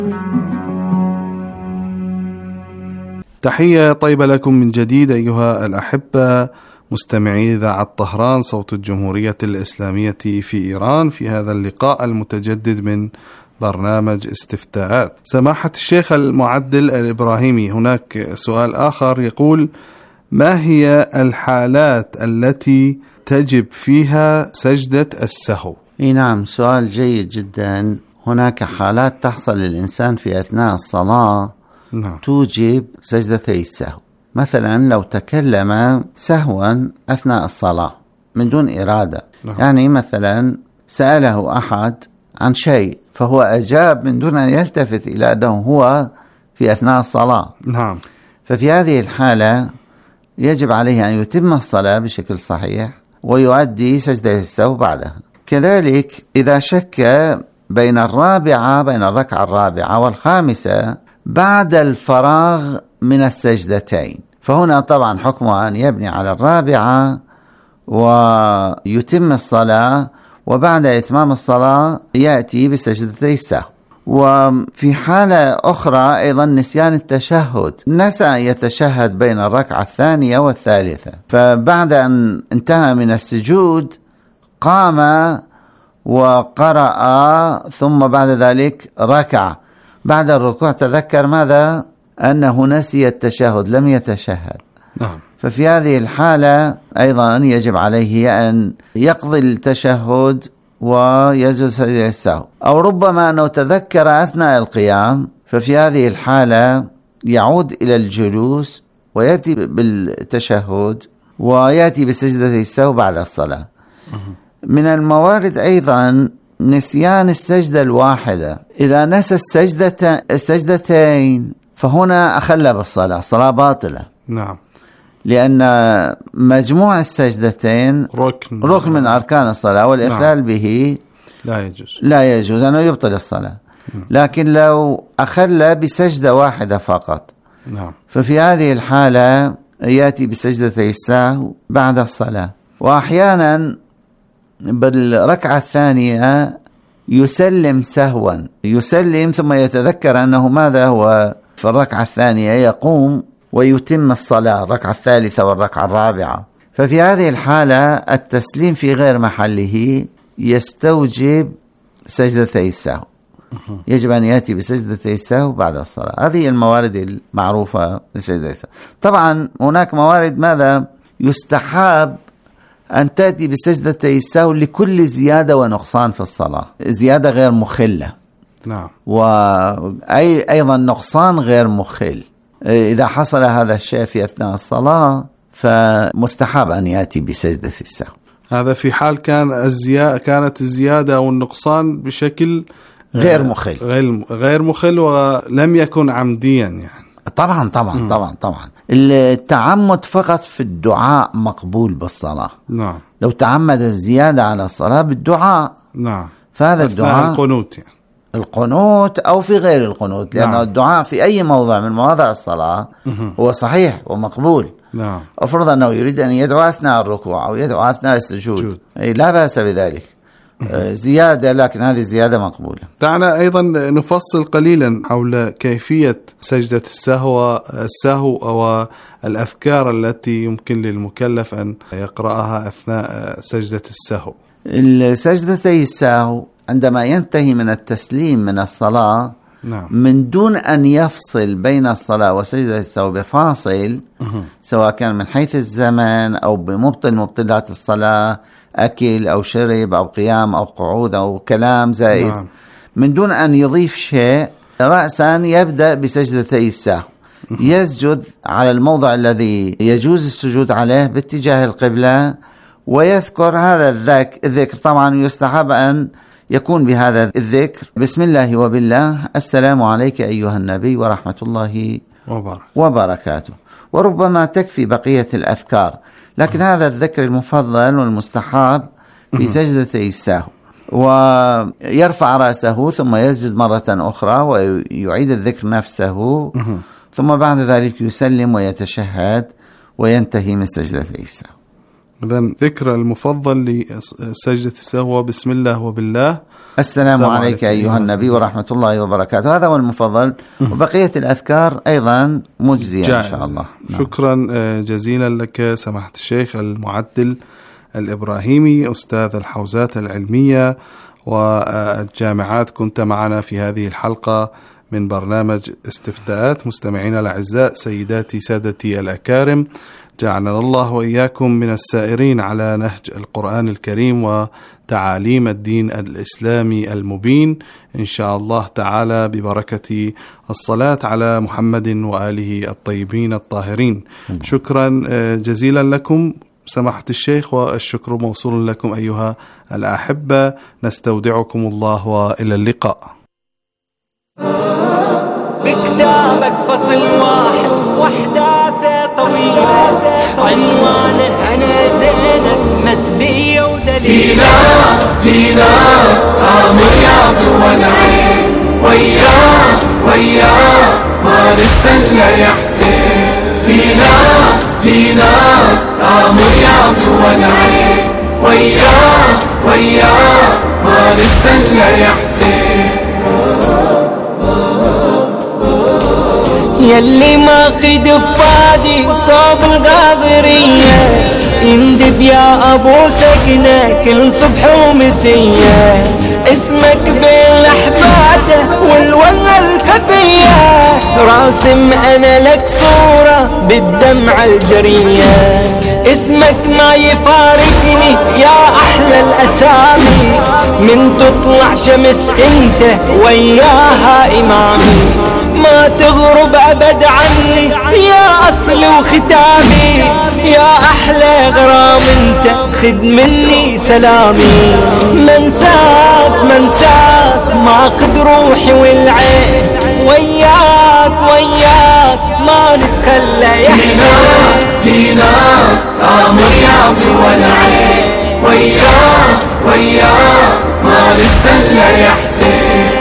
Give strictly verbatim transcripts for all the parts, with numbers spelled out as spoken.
تحية طيبة لكم من جديد أيها الأحبة مستمعي إذاعة طهران صوت الجمهورية الإسلامية في إيران، في هذا اللقاء المتجدد من برنامج استفتاءات. سماحة الشيخ المعدل الإبراهيمي، هناك سؤال آخر يقول: ما هي الحالات التي تجب فيها سجدة السهو؟ نعم، سؤال جيد جدا. هناك حالات تحصل للإنسان في أثناء الصلاة نعم. توجب سجدتي السهو. مثلا لو تكلم سهوا أثناء الصلاة من دون إرادة نعم. يعني مثلا سأله أحد عن شيء فهو أجاب من دون أن يلتفت إلى أنه هو في أثناء الصلاة نعم. ففي هذه الحالة يجب عليه أن يتم الصلاة بشكل صحيح ويؤدي سجدة السهو بعدها. كذلك إذا شك بين الرابعة بين الركعة الرابعة والخامسة بعد الفراغ من السجدتين، فهنا طبعا حكمه أن يبني على الرابعة ويتم الصلاة، وبعد إتمام الصلاة يأتي بسجدتي السهو. وفي حالة أخرى أيضا نسيان التشهد، نسى يتشهد بين الركعة الثانية والثالثة، فبعد أن انتهى من السجود قام وقرأ ثم بعد ذلك ركع. بعد الركوع تذكر ماذا؟ أنه نسي التشهد، لم يتشهد نعم. ففي هذه الحالة أيضا يجب عليه أن يقضي التشهد ويسجد سجدة السهو. أو ربما أنه تذكر أثناء القيام، ففي هذه الحالة يعود إلى الجلوس ويأتي بالتشهد ويأتي بسجدة السهو بعد الصلاة. من الموارد أيضا نسيان السجدة الواحدة. إذا نسى السجدة السجدتين فهنا أخل بالصلاة، الصلاة باطلة نعم، لأن مجموع السجدتين ركن ركن من أركان الصلاة، والإخلال نعم. به لا يجوز لا يجوز أنه يبطل الصلاة نعم. لكن لو أخل بسجدة واحدة فقط نعم. ففي هذه الحالة يأتي بسجدتي السهو بعد الصلاة. وأحيانا بالركعة الثانية يسلم سهوا، يسلم ثم يتذكر أنه ماذا هو في الركعة الثانية، يقوم ويتم الصلاة الركعة الثالثة والركعة الرابعة. ففي هذه الحالة التسليم في غير محله يستوجب سجدتي السهو، يجب أن يأتي بسجدتي السهو بعد الصلاة. هذه الموارد المعروفة لسجدتي السهو. طبعا هناك موارد ماذا يستحب أن تأتي بسجدتي السهو لكل زيادة ونقصان في الصلاة، زيادة غير مخلة نعم، وأي أيضا نقصان غير مخل. إذا حصل هذا الشيء في أثناء الصلاة فمستحب أن يأتي بسجدة السهو. هذا في حال كان الزيادة كانت الزيادة أو النقصان بشكل غير مخل غير غير مخل ولم يكن عمديا يعني. طبعا طبعا م. طبعا طبعا التعمد فقط في الدعاء مقبول بالصلاة نعم. لو تعمد الزيادة على الصلاة بالدعاء نعم، فهذا الدعاء القنوت يعني. القنوت أو في غير القنوت، لأن نعم. الدعاء في أي موضع من مواضع الصلاة هو صحيح ومقبول نعم. أفرض أنه يريد أن يدعو أثناء الركوع أو يدعو أثناء السجود أي لا بأس بذلك، زيادة، لكن هذه الزيادة مقبولة. دعنا أيضا نفصل قليلا حول كيفية سجدة السهو السهو أو الأذكار التي يمكن للمكلف أن يقرأها أثناء سجدة السهو. السجدتي السهو عندما ينتهي من التسليم من الصلاة نعم. من دون أن يفصل بين الصلاة وسجدة السهو بفاصل أه. سواء كان من حيث الزمن أو بمبطل مبطلات الصلاة، أكل أو شرب أو قيام أو قعود أو كلام زائد نعم. من دون أن يضيف شيء، رأسا يبدأ بسجدتي السهو، يسجد على الموضع الذي يجوز السجود عليه باتجاه القبلة، ويذكر هذا الذكر. طبعا يستحب أن يكون بهذا الذكر: بسم الله وبالله، السلام عليك أيها النبي ورحمة الله وبركاته. وربما تكفي بقية الأذكار، لكن هذا الذكر المفضل والمستحب في سجدتي السهو. ويرفع رأسه ثم يسجد مرة أخرى ويعيد الذكر نفسه، ثم بعد ذلك يسلم ويتشهد وينتهي من سجدتي السهو. إذن ذكر المفضل لسجدة السهو بسم الله وبالله. السلام عليك أيها النبي ورحمة الله وبركاته، هذا هو المفضل، وبقية الأذكار أيضا مجزية إن شاء الله. شكرا جزيلا لك سماحة الشيخ المعدل الإبراهيمي أستاذ الحوزات العلمية والجامعات، كنت معنا في هذه الحلقة من برنامج استفتاءات. مستمعينا الأعزاء، سيداتي سادتي الأكارم، جعلنا الله وإياكم من السائرين على نهج القرآن الكريم وتعاليم الدين الإسلامي المبين إن شاء الله تعالى، ببركة الصلاة على محمد وآله الطيبين الطاهرين. شكرا جزيلا لكم سماحة الشيخ، والشكر موصول لكم أيها الأحبة. نستودعكم الله وإلى اللقاء. بكتابك فصل واحد وحداثة طويلة، عنوانه أنا زينب مسبية ودليل. جينا جينا آمر يا ضوى العين، وياه وياه ما نتخلى يا حسين. فينا جينا آمر يا ضوى العين، وياه وياه ما نتخلى يا حسين. يلي ماخد فادي صوب القاضرية، يندب يا أبو سكنة كل صبح ومسية. اسمك بين لحباته والولى الكفية، راسم أنا لك صورة بالدمعة الجرية. اسمك ما يفارقني يا أحلى الأسامي، من تطلع شمس انت وياها إمامي. ما تغرب أبد عني يا أصل وختامي، يا أحلى غرام انت خد مني سلامي. منساك منساك ما خد روحي والعين، وياك وياك ما نتخلى يا حسين. جينا آمر يا ضوى العين، وياك وياك ما نتخلى يا حسين.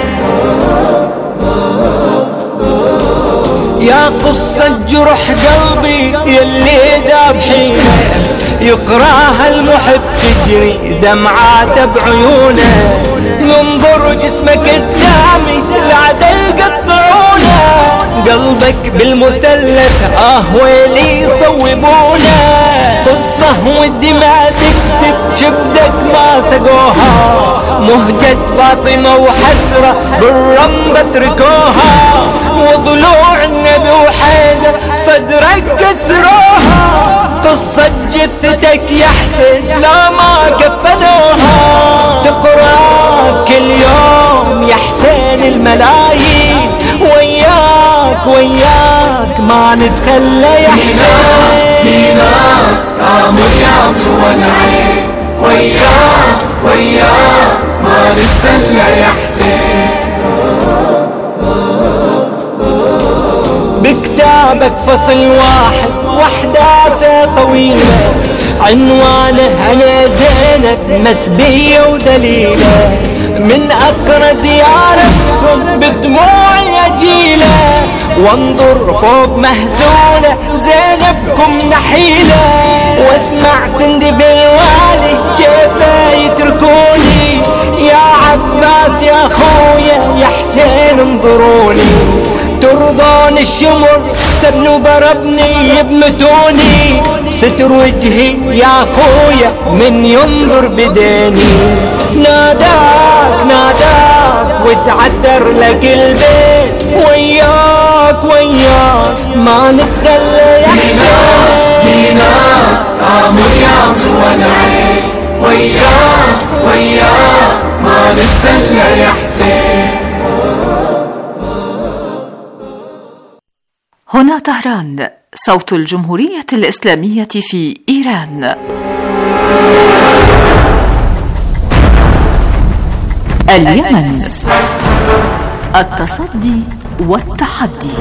يا قصة جرح قلبي يلي ذابحينه، يقراها المحب تجري دمعاته بعيونه. ينظر جسمك قدامي العدا يقطعونه، قلبك بالمثلث آه ويلي يصوبونه. قصة والدماء تكتب جبدك ما سقوها، مهجة فاطمة وحسرة بالرمضة تركوها. وضلوع النبي وحيدر صدرك كسروها، قصة جثتك يا حسين لا ما كفنوها. تقرأ كل يوم يا حسين الملايين، وياك وياك ما نتخلى يا حسين. جينا آمر يا ضوى العين، وياك وياك ما نتخلى يا حسين. بكتابك فصل واحد وحداثة طويلة، عنوانه أنا زينب مسبية ودليلة. من أقرأ زيارتكم بدموعي أجيلة، وانظر فوق مهزولة زينبكم نحيلة. واسمع تندب الوالي كيف يتركوني، يا عباس يا خويا يا حسين انظروني. ترضون الشمر سبني وضربني يبمتوني، ستر وجهي يا خويا من ينظر بديني. ناداك ناداك وتعذر لك البيت، وياك وياك ما نتخلى يا حسين. جينا آمر يا ضوى العين، وياك وياك ما نتخلى يا حسين. هنا طهران، صوت الجمهورية الإسلامية في إيران. اليمن، التصدي والتحدي.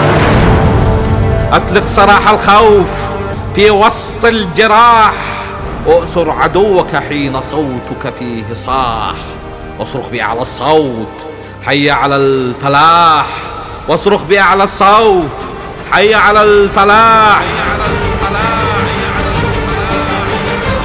أطلق سراح الخوف في وسط الجراح، أؤسر عدوك حين صوتك فيه صاح. واصرخ بأعلى الصوت حي على الفلاح، واصرخ بأعلى الصوت حي على الفلاح.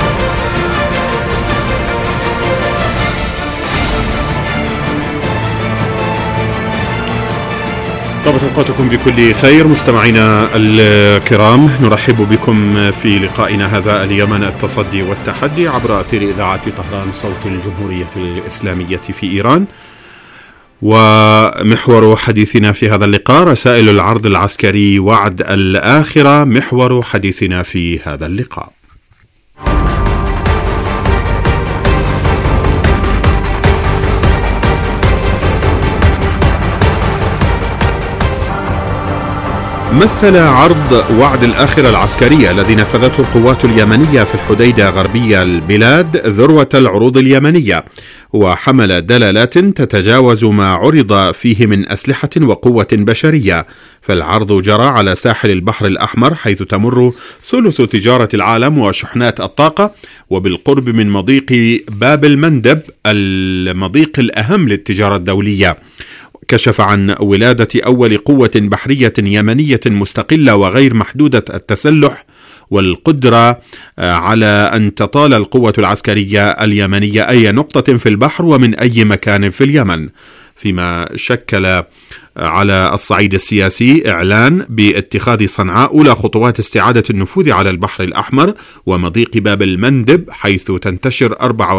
طابت أوقاتكم بكل خير مستمعينا الكرام، نرحب بكم في لقائنا هذا اليوم التصدي والتحدي عبر أثير إذاعة طهران صوت الجمهورية الإسلامية في إيران. ومحور حديثنا في هذا اللقاء رسائل العرض العسكري وعد الآخرة، محور حديثنا في هذا اللقاء. مثل عرض وعد الآخرة العسكرية الذي نفذته القوات اليمنية في الحديدة غربية البلاد ذروة العروض اليمنية، وحمل دلالات تتجاوز ما عرض فيه من أسلحة وقوة بشرية. فالعرض جرى على ساحل البحر الأحمر حيث تمر ثلث تجارة العالم وشحنات الطاقة، وبالقرب من مضيق باب المندب المضيق الأهم للتجارة الدولية. كشف عن ولادة أول قوة بحرية يمنية مستقلة وغير محدودة التسلح والقدرة على أن تطال القوة العسكرية اليمنية أي نقطة في البحر ومن أي مكان في اليمن، فيما شكل على الصعيد السياسي إعلان باتخاذ صنعاء أولى خطوات استعادة النفوذ على البحر الأحمر ومضيق باب المندب، حيث تنتشر أربعة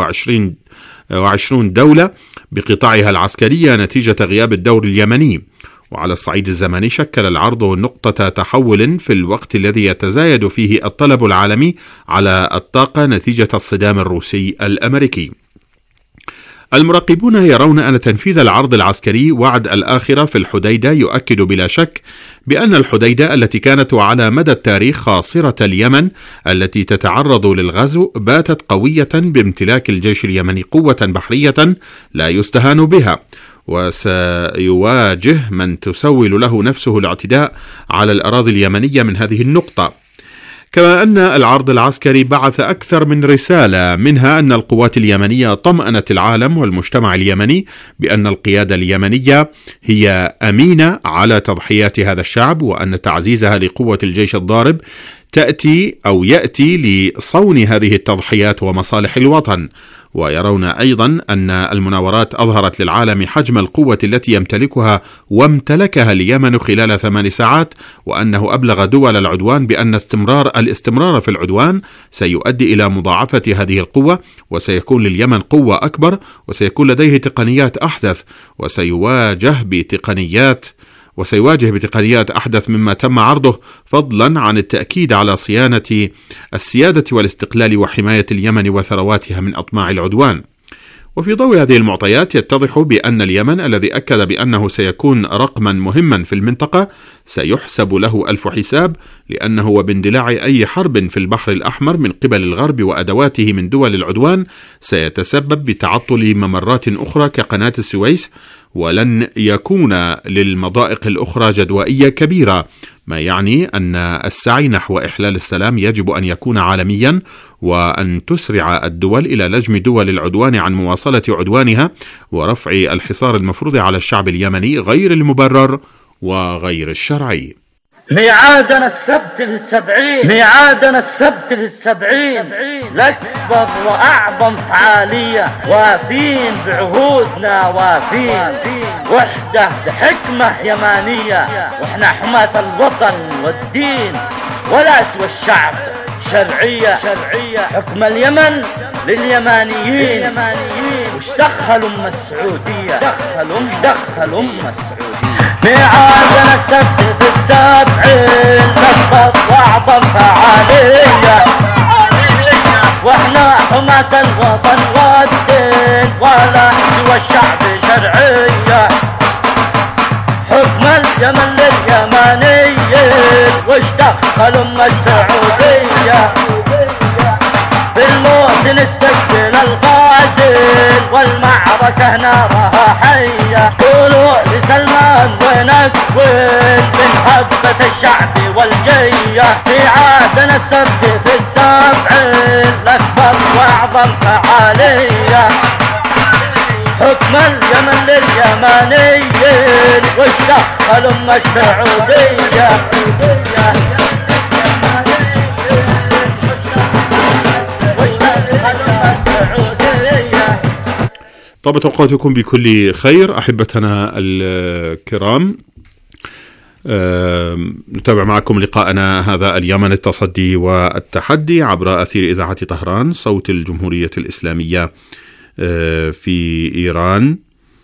وعشرين دولة بقطاعها العسكرية نتيجة غياب الدور اليمني. وعلى الصعيد الزمني شكل العرض نقطة تحول في الوقت الذي يتزايد فيه الطلب العالمي على الطاقة نتيجة الصدام الروسي الأمريكي. المراقبون يرون أن تنفيذ العرض العسكري وعد الآخرة في الحديدة يؤكد بلا شك بأن الحديدة التي كانت على مدى التاريخ خاصرة اليمن التي تتعرض للغزو باتت قوية بامتلاك الجيش اليمني قوة بحرية لا يستهان بها، وسيواجه من تسول له نفسه الاعتداء على الأراضي اليمنية من هذه النقطة. كما أن العرض العسكري بعث أكثر من رسالة، منها أن القوات اليمنية طمأنت العالم والمجتمع اليمني بأن القيادة اليمنية هي أمينة على تضحيات هذا الشعب، وأن تعزيزها لقوة الجيش الضارب تأتي أو يأتي لصون هذه التضحيات ومصالح الوطن. ويرون أيضا أن المناورات أظهرت للعالم حجم القوة التي يمتلكها وامتلكها اليمن خلال ثمان ساعات، وأنه أبلغ دول العدوان بأن استمرار الاستمرار في العدوان سيؤدي إلى مضاعفة هذه القوة، وسيكون لليمن قوة أكبر، وسيكون لديه تقنيات أحدث، وسيواجه بتقنيات وسيواجه بتقنيات أحدث مما تم عرضه، فضلا عن التأكيد على صيانة السيادة والاستقلال وحماية اليمن وثرواتها من أطماع العدوان. وفي ضوء هذه المعطيات يتضح بأن اليمن الذي أكد بأنه سيكون رقما مهما في المنطقة سيحسب له ألف حساب، لأنه وباندلاع أي حرب في البحر الأحمر من قبل الغرب وأدواته من دول العدوان سيتسبب بتعطل ممرات أخرى كقناة السويس، ولن يكون للمضائق الأخرى جدوائية كبيرة، ما يعني أن السعي نحو إحلال السلام يجب أن يكون عالميا، وأن تسرع الدول إلى لجم دول العدوان عن مواصلة عدوانها ورفع الحصار المفروض على الشعب اليمني غير المبرر وغير الشرعي. ميعادنا السبت للسبعين، ميعادنا السبت للسبعين لأكبر وأعظم فعالية، وافين بعهودنا، وافين وحدة بحكمة يمانية، وإحنا حماة الوطن والدين ولا سوى الشعب. شرعية شرعية حكم اليمن لليمانيين، وش دخل أم السعودية، دخل أم دخل أم السعودية. ميعادنا السبت في السبعين نكبر وأعظم فعالية، واحنا حماة الوطن والدين ولا سوى الشعب. شرعية حكم اليمن لليمانيين، وش دخل أم السعودية. بالموت نستقبل الغازل والمعركة نارها حية، قولوا لسلمان ونكوين من هبة الشعب والجية. في عادنا السبت في السبعين الأكبر وأعظم فعالية، حكم اليمن لليمانيين، وش دخل أم السعودية. طابت أوقاتكم بكل خير أحبتنا الكرام. نتابع معكم لقاءنا هذا اليمن، التصدي والتحدي، عبر أثير إذاعة طهران صوت الجمهورية الإسلامية في إيران.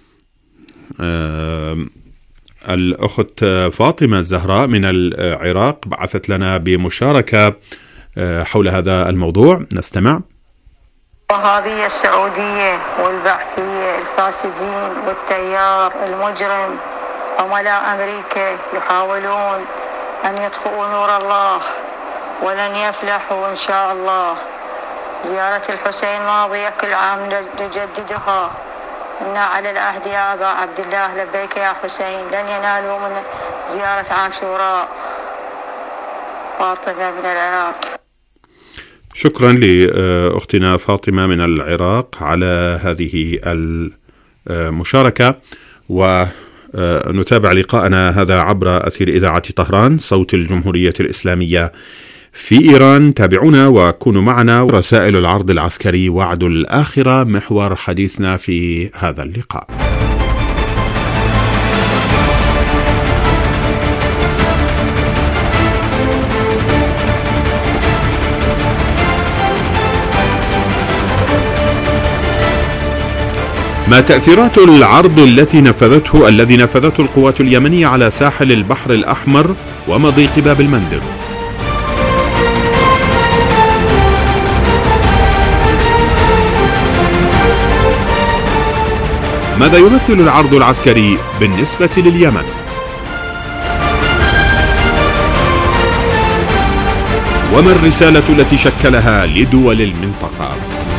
الأخت فاطمة الزهراء من العراق بعثت لنا بمشاركة حول هذا الموضوع، نستمع. الوهابية السعودية والبعثية الفاسدين والتيار المجرم عملاء أمريكا يحاولون أن يطفئوا نور الله ولن يفلحوا إن شاء الله. زيارة الحسين ماضية كل عام نجددها، إنا على العهد يا أبا عبد الله لبيك يا حسين، لن ينالوا من زيارة عاشوراء. فاطمة من العراق. شكرا لأختنا فاطمة من العراق على هذه المشاركة، ونتابع لقاءنا هذا عبر أثير إذاعة طهران صوت الجمهورية الإسلامية في إيران. تابعونا وكونوا معنا. رسائل العرض العسكري وعد الآخرة محور حديثنا في هذا اللقاء. ما تأثيرات العرض التي نفذته الذي نفذته القوات اليمنية على ساحل البحر الأحمر ومضيق باب المندب؟ ماذا يمثل العرض العسكري بالنسبة لليمن؟ وما الرسالة التي شكلها لدول المنطقة؟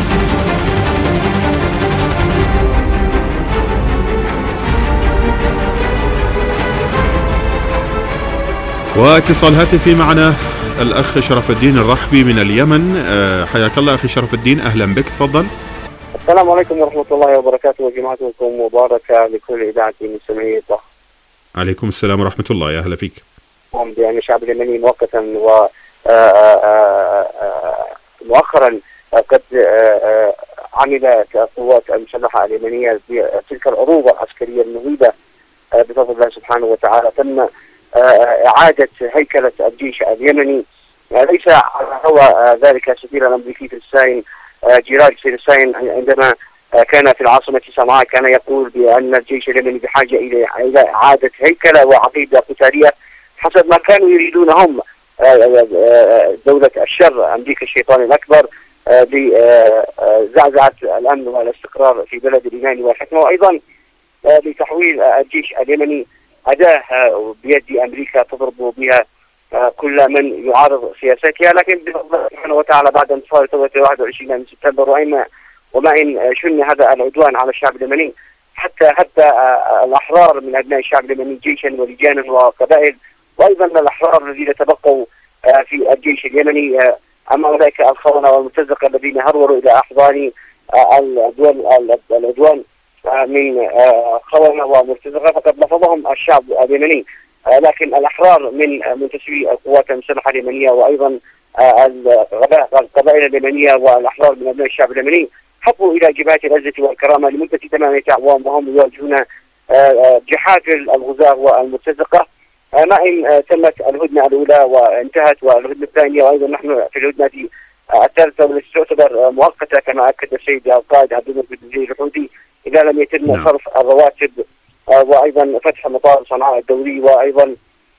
واتصال هاتفي معنا الأخ شرف الدين الرحبي من اليمن. حياك الله أخي شرف الدين، أهلا بك، تفضل. السلام عليكم ورحمة الله وبركاته، وجمعتكم مباركة لكل إذاعة المستمعين. عليكم السلام ورحمة الله، يا أهلا فيك. يعني الشعب اليمني مؤقتا ومؤخرا قد عمل القوات المسلحة اليمنية بتلك العروبة العسكرية المهيبة بفضل الله سبحانه وتعالى. تم إعادة هيكلة الجيش اليمني، ليس على هو ذلك السفير الأمريكي في الساين جيرارد سيرساين عندما كان في العاصمة صنعاء كان يقول بأن الجيش اليمني بحاجة إلى إلى إعادة هيكلة وعقيدة قتالية حسب ما كانوا يريدون هم، دولة الشر أمريكا الشيطان الأكبر، لزعزعة الأمن والاستقرار في بلد الإيمان والحكمة، وأيضا لتحويل الجيش اليمني أداة بيد أمريكا تضرب بها كل من يعارض سياستها. لكن بالله سبحانه وتعالى بعد انتصار ثورة واحد وعشرين من سبتمبر وإن وما إن شن هذا العدوان على الشعب اليمني، حتى حتى الأحرار من أبناء الشعب اليمني جيشا ولجانا وقبائل، وأيضا الأحرار الذين تبقوا في الجيش اليمني أما أولئك الخونة والمرتزقة الذين هرولوا إلى أحضان العدوان العدوان من خونة ومرتزقة فقد لفظهم الشعب اليمني. لكن الأحرار من منتسبي القوات المسلحة اليمنية وأيضا القبائل اليمنية والأحرار من أبناء الشعب اليمني حطوا إلى جبهة العزة والكرامة لمدة ثمانية أعوام وهم يواجهون جحافل الغزاة والمرتزقة. ما إن تمت الهدنة الأولى وانتهت والهدنة الثانية، وأيضا نحن في الهدنة الثالثة والتي تعتبر مؤقتة كما أكد السيد القائد عبد المجيد بن زيد الحوثي إذا لم يتم صرف الرواتب، وأيضا فتح مطار صنعاء الدولي، وأيضا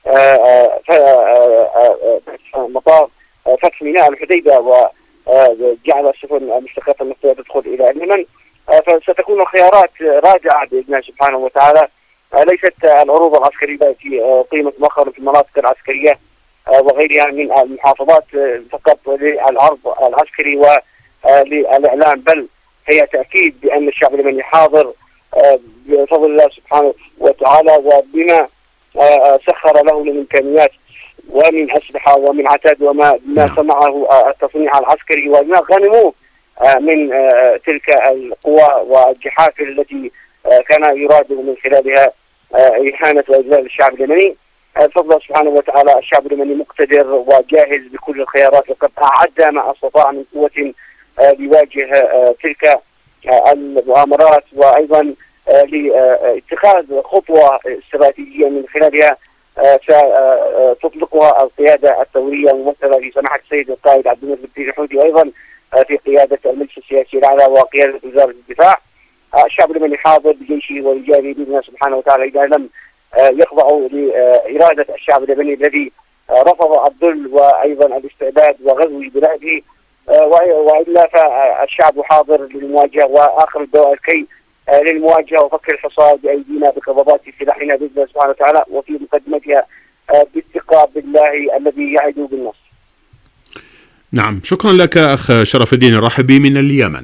فتح مطار فتح ميناء الحديدة وجعل السفن المشتقات النفطية تدخل إلى اليمن. فستكون الخيارات راجعة بإذن الله سبحانه وتعالى، ليست العروض العسكرية التي قيمت مؤخرا في المناطق العسكرية وغيرها من المحافظات فقط للعرض العسكري وللإعلام، بل هي تأكيد بأن الشعب اليمني حاضر بفضل الله سبحانه وتعالى وبما سخر له من إمكانيات ومن أسلحة ومن عتاد وما ما صنعه التصنيع العسكري وما غنموه من تلك القوى والجحافل التي كان يراد من خلالها إهانة وإذلال الشعب اليمني. بفضل الله سبحانه وتعالى الشعب اليمني مقتدر وجاهز بكل الخيارات، وقد أعد ما استطاع من قوة ليواجه تلك المؤامرات، وأيضا لاتخاذ خطوة استراتيجية من خلالها ستطلقها القيادة الثورية ممثلة في سماحة السيد القائد عبد الملك الدين الحوثي، وأيضا في قيادة المجلس السياسي الأعلى وقيادة وزارة الدفاع. الشعب اليمني حاضر بجيشه ورجاله بإذن الله سبحانه وتعالى إذا لم يخضعوا لإرادة الشعب اليمني الذي رفض الذل وأيضا الاستعداد وغزو بلاده، وإلا فالشعب حاضر للمواجهة وآخر الدوائر كي للمواجهة وفك الحصار بأيدينا بقبضات سلاحنا بإذن الله سبحانه وتعالى، وفي مقدمتها بالثقة بالله الذي يعد بالنصر. نعم، شكرا لك أخ شرف الدين الرحبي من اليمن.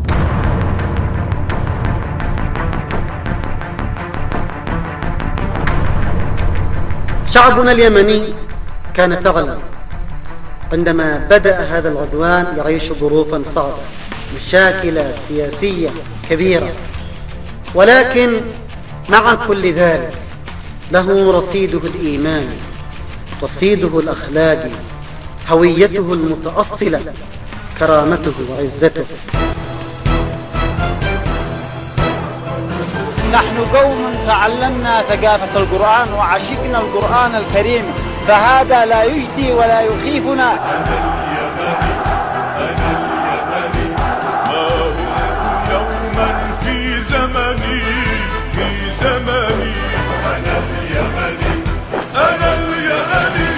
شعبنا اليمني كان فعلا عندما بدأ هذا العدوان يعيش ظروفا صعبة، مشاكل سياسية كبيرة، ولكن مع كل ذلك له رصيده الإيماني، رصيده الأخلاقي، هويته المتأصلة، كرامته وعزته. نحن قوم تعلمنا ثقافة القرآن وعشقنا القرآن الكريم، فهذا لا يجدي ولا يخيفنا. في زمني في زمني أنا اليمني أنا اليمني.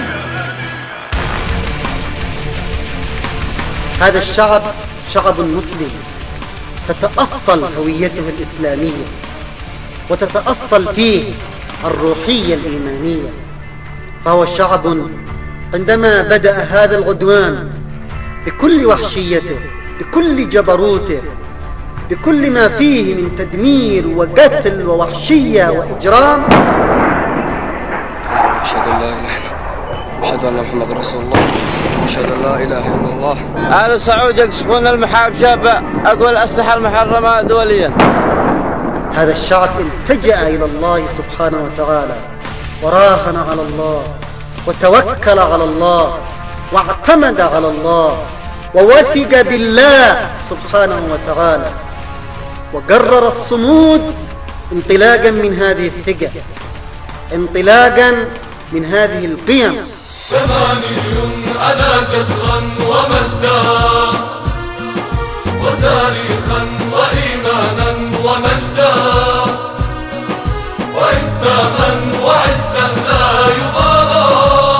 هذا الشعب شعب مسلم، تتأصل هويته الإسلامية وتتأصل فيه الروحية الإيمانية، فهو شعب عندما بدأ هذا العدوان بكل وحشيته، بكل جبروته، بكل ما فيه من تدمير وقتل ووحشية وإجرام، أشهد أن لا إله إلا الله، أشهد أن محمد رسول الله، أشهد أن لا إله إلا الله. آل سعود يكشفون المحاب شابة أقوى الأسلحة المحرمة دوليا. هذا الشعب التجأ إلى الله سبحانه وتعالى وراهن على الله وتوكل على الله واعتمد على الله ووثق بالله سبحانه وتعالى، وقرر الصمود انطلاقا من هذه الثقة، انطلاقا من هذه القيم. ثماني أنا جزرا ومهدا وتاريخا وإيمانا ومجدا وإنتاما وعزا لا يبالى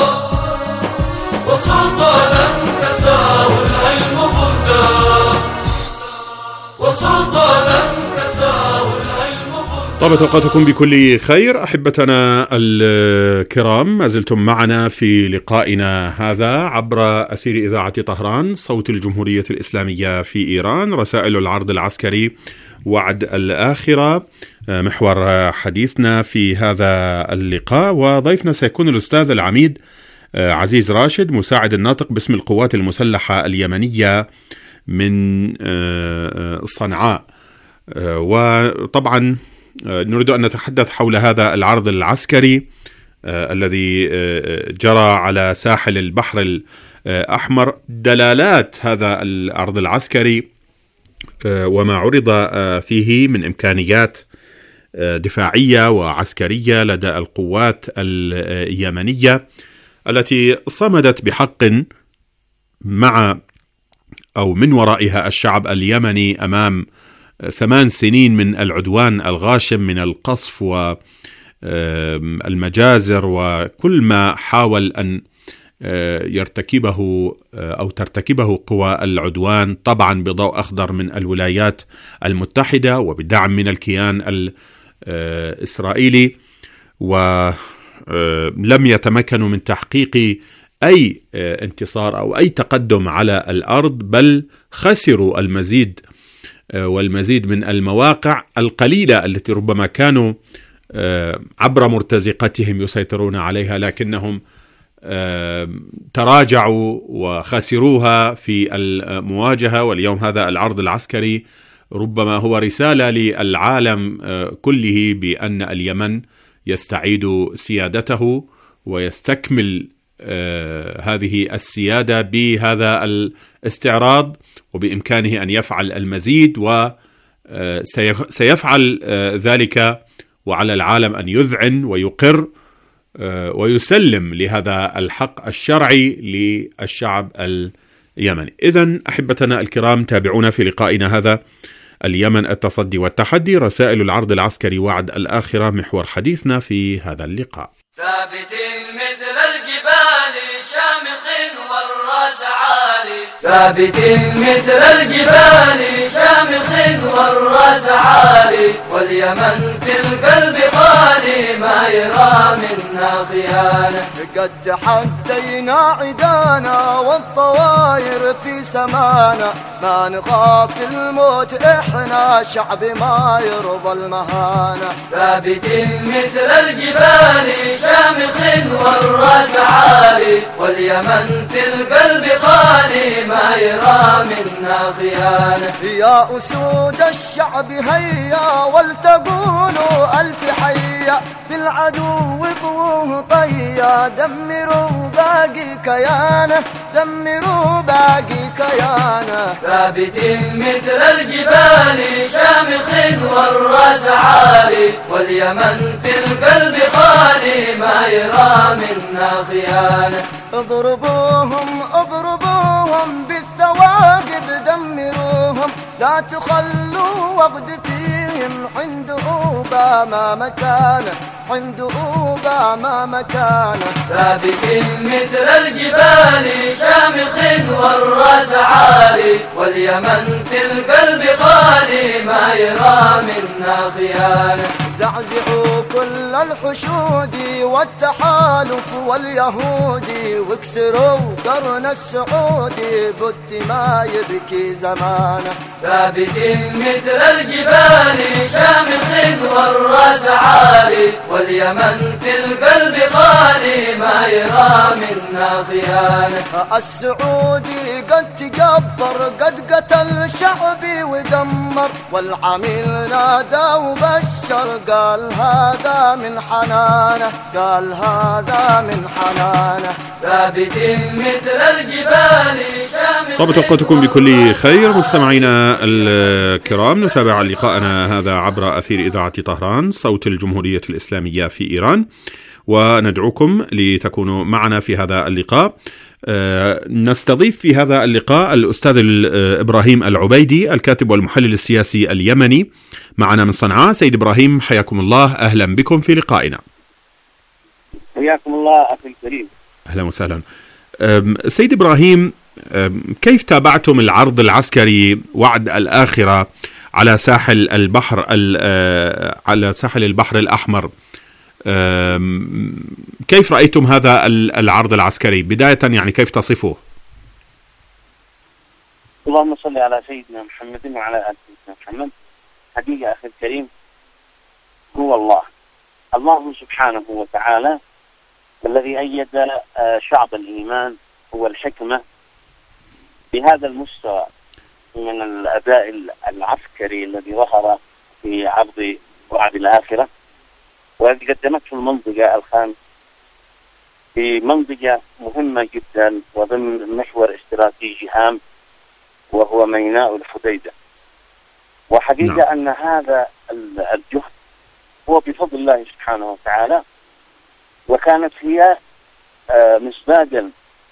وسلطانا كساه العلم بردا وسلطانا كساه العلم بردا. طابت أوقاتكم بكل خير أحبتنا الكرام، ما زلتم معنا في لقائنا هذا عبر أثير إذاعة طهران صوت الجمهورية الإسلامية في إيران، رسائل العرض العسكري وعد الآخرة محور حديثنا في هذا اللقاء. وضيفنا سيكون الأستاذ العميد عزيز راشد، مساعد الناطق باسم القوات المسلحة اليمنية من صنعاء. وطبعا نريد أن نتحدث حول هذا العرض العسكري الذي جرى على ساحل البحر الأحمر، دلالات هذا العرض العسكري وما عرض فيه من إمكانيات دفاعية وعسكرية لدى القوات اليمنية التي صمدت بحق مع أو من ورائها الشعب اليمني أمام ثمان سنين من العدوان الغاشم، من القصف والمجازر وكل ما حاول أن يرتكبه أو ترتكبه قوى العدوان، طبعا بضوء أخضر من الولايات المتحدة وبدعم من الكيان الإسرائيلي، ولم يتمكنوا من تحقيق أي انتصار أو أي تقدم على الأرض، بل خسروا المزيد والمزيد من المواقع القليلة التي ربما كانوا عبر مرتزقتهم يسيطرون عليها، لكنهم تراجعوا وخسروها في المواجهة. واليوم هذا العرض العسكري ربما هو رسالة للعالم كله بأن اليمن يستعيد سيادته ويستكمل هذه السيادة بهذا الاستعراض، وبإمكانه أن يفعل المزيد وسيفعل ذلك، وعلى العالم أن يذعن ويقر ويسلم لهذا الحق الشرعي للشعب اليمني. إذن أحبتنا الكرام، تابعونا في لقائنا هذا، اليمن التصدي والتحدي، رسائل العرض العسكري وعد الآخرة، محور حديثنا في هذا اللقاء. ثابت مثل الجبال شامخ والراس عالي، ثابت مثل الجبال شامخ والراس عالي، واليمن في القلب غالي ما يرى منا خيانة. قد تحدينا عدانا والطواير في سمانا، ما نخاف الموت احنا شعب ما يرضى المهانة. ثابت مثل الجبال شامخ والراس عالي، واليمن في القلب غالي ما يرى منا خيانة. يا أسود الشعب هيا ولتقولوا ألف حيا، بالعدو قوه طيا، دمروا باقي كيانه، دمروا باقي كيانه. ثابت مثل الجبال شامخ والراس عالي، واليمن في القلب غالي ما يرى منا خيانة. اضربوهم اضربوهم بالثواقب، دمروهم لا تخلوا وقت فيهم، عند أوباما مكانه، عند أوباما مكانه. ثابت مثل الجبال شامخ والراس عالي، واليمن في القلب غالي ما يرى منا خيانة. زعزعوا كل الحشود والتحالف واليهودي، واكسروا قرن السعودي، بد ما يبكي زمانه. ثابت مثل الجبال شامخ والراس عالي، واليمن في القلب غالي ما يرى منا خيانة. السعودي قد تجبر، قد قتل شعبي ودمر، والعميل نادى وبشر، قال هذا من حنانه، قال هذا من حنانه. ثابت مثل الجبال شامخ. طابت أوقاتكم بكل خير مستمعينا الكرام، نتابع لقاءنا هذا عبر أثير إذاعة طهران صوت الجمهورية الإسلامية في إيران، وندعوكم لتكونوا معنا في هذا اللقاء. نستضيف في هذا اللقاء الأستاذ إبراهيم العبيدي، الكاتب والمحلل السياسي اليمني، معنا من صنعاء. سيد إبراهيم حياكم الله، أهلا بكم في لقائنا. حياكم الله أخي الكريم. أهلا وسهلا. سيد إبراهيم، كيف تابعتم العرض العسكري وعد الآخرة على ساحل البحر على ساحل البحر الأحمر؟ كيف رأيتم هذا العرض العسكري بداية؟ يعني كيف تصفوه؟ اللهم صل على سيدنا محمد وعلى آل سيدنا محمد. حقيقة أخي الكريم، هو الله الله سبحانه وتعالى الذي أيد شعب الإيمان والحكمة بهذا المستوى من الأداء العسكري الذي ظهر في عرض وعد الآخرة، والذي قدمته المنطقة الخام في منطقة مهمة جدا وضمن محور استراتيجي هام، وهو ميناء الحديدة. وحقيقة نعم. أن هذا الجهد هو بفضل الله سبحانه وتعالى، وكانت هي مسبادا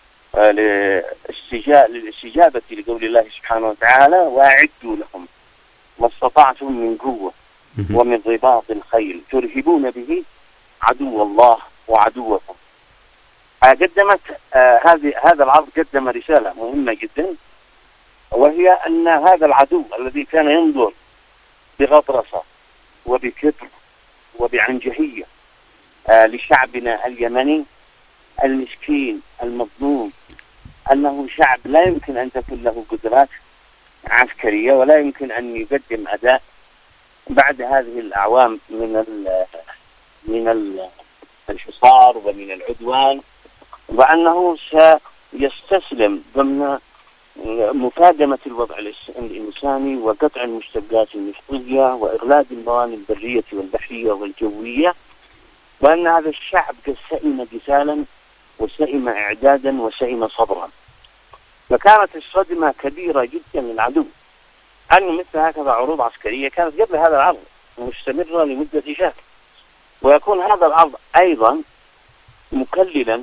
للاستجابة لقول الله سبحانه وتعالى: وأعدوا لهم ما استطعتم من قوة ومن رباط الخيل ترهبون به عدو الله وعدوكم. قدمت هذه هذا العرض قدم رسالة مهمة جدا، وهي أن هذا العدو الذي كان ينظر بغطرسة وبكبر وبعنجهية لشعبنا اليمني المسكين المظلوم، أنه شعب لا يمكن أن تكون له قدرات عسكرية ولا يمكن أن يقدم أداء بعد هذه الأعوام من ال من الحصار ومن العدوان، وأنه سيستسلم ضمن مكادمة الوضع الإنساني وقطع المشتقات النفطية وإغلاق الموانئ البرية والبحرية والجوية، وأن هذا الشعب قد سئم قتالا وسئم إعدادا وسئم صبرا. فكانت الصدمة كبيرة جدا للعدو أن مثل هكذا عروض عسكرية كانت قبل هذا العرض مستمرة لمدة شهر، ويكون هذا العرض أيضا مكللا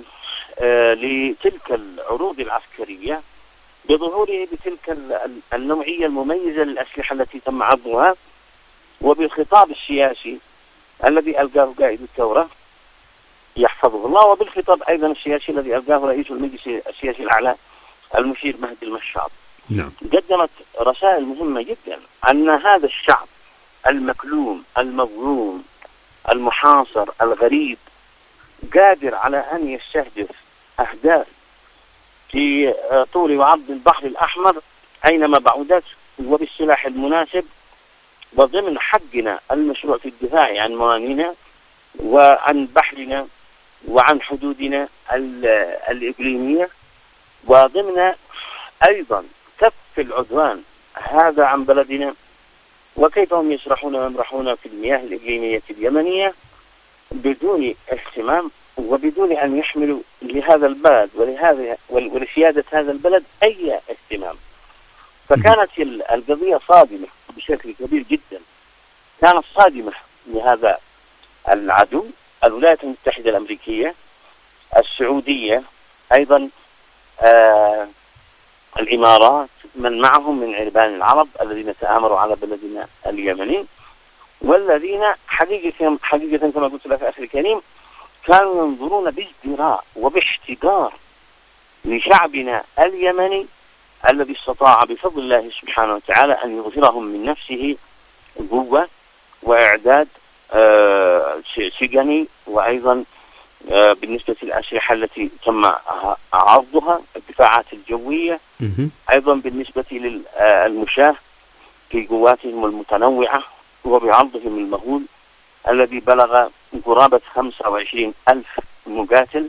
لتلك العروض العسكرية بظهوره بتلك النوعية المميزة للأسلحة التي تم عرضها، وبالخطاب السياسي الذي ألقاه قائد الثورة يحفظه الله، وبالخطاب أيضا السياسي الذي ألقاه رئيس المجلس السياسي الأعلى المشير مهدي المشاط. نعم. قدمت رسائل مهمة جدا أن هذا الشعب المكلوم المظلوم المحاصر الغريب قادر على أن يستهدف أهداف في طول وعرض البحر الأحمر أينما بعدت وبالسلاح المناسب، وضمن حقنا المشروع في الدفاع عن موانئنا وعن بحرنا وعن حدودنا الإقليمية، وضمن أيضا كف العدوان هذا عن بلدنا، وكيف هم يسرحون ويمرحون في المياه الإقليمية اليمنية بدون اهتمام وبدون أن يحملوا لهذا البلد ولهذا ولسيادة هذا البلد أي اهتمام. فكانت القضية صادمة بشكل كبير جدا، كانت صادمة لهذا العدو، الولايات المتحدة الأمريكية، السعودية، أيضا آه الإمارات، من معهم من عربان العرب الذين تآمروا على بلدنا اليمني، والذين حقيقة حقيقة كما قلت لك أخي الكريم كانوا ينظرون بازدراء وباحتقار لشعبنا اليمني الذي استطاع بفضل الله سبحانه وتعالى أن يغفرهم من نفسه قوة وإعداد آه سجني، وأيضا آه بالنسبة للأسلحة التي تم عرضها، الدفاعات الجوية، أيضا بالنسبة للمشاة في قواتهم المتنوعة وبعرضهم المهول الذي بلغ قرابة خمسة وعشرين ألف مقاتل.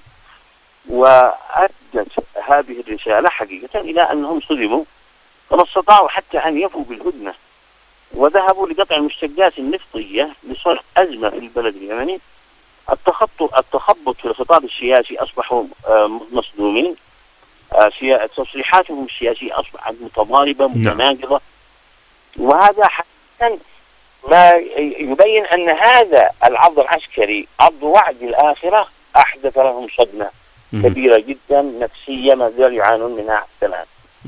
وأدت هذه الرسالة حقيقة إلى أنهم صدموا، فما استطاعوا حتى أن يفوا بالهدنة، وذهبوا لقطع المشتقات النفطية لصنع أزمة في البلد اليمني. التخطط التخبط في الخطاب السياسي أصبحوا مصدومين، تصريحاتهم السياسية أصبحت متضاربة متناقضة، وهذا حقيقة ما يبين أن هذا العرض العسكري عرض وعد الآخرة أحدث لهم صدمة كبيرة جدا نفسية ما زالوا يعانون منها حتى الآن.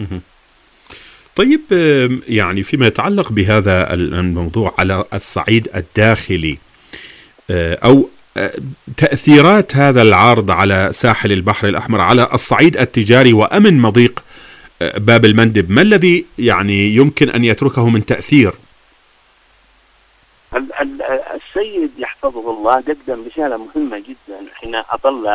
طيب، يعني فيما يتعلق بهذا الموضوع على الصعيد الداخلي أو تأثيرات هذا العرض على ساحل البحر الأحمر على الصعيد التجاري وأمن مضيق باب المندب، ما الذي يعني يمكن أن يتركه من تأثير؟ السيد يحفظه الله قدم رسالة مهمة جدا حين أطل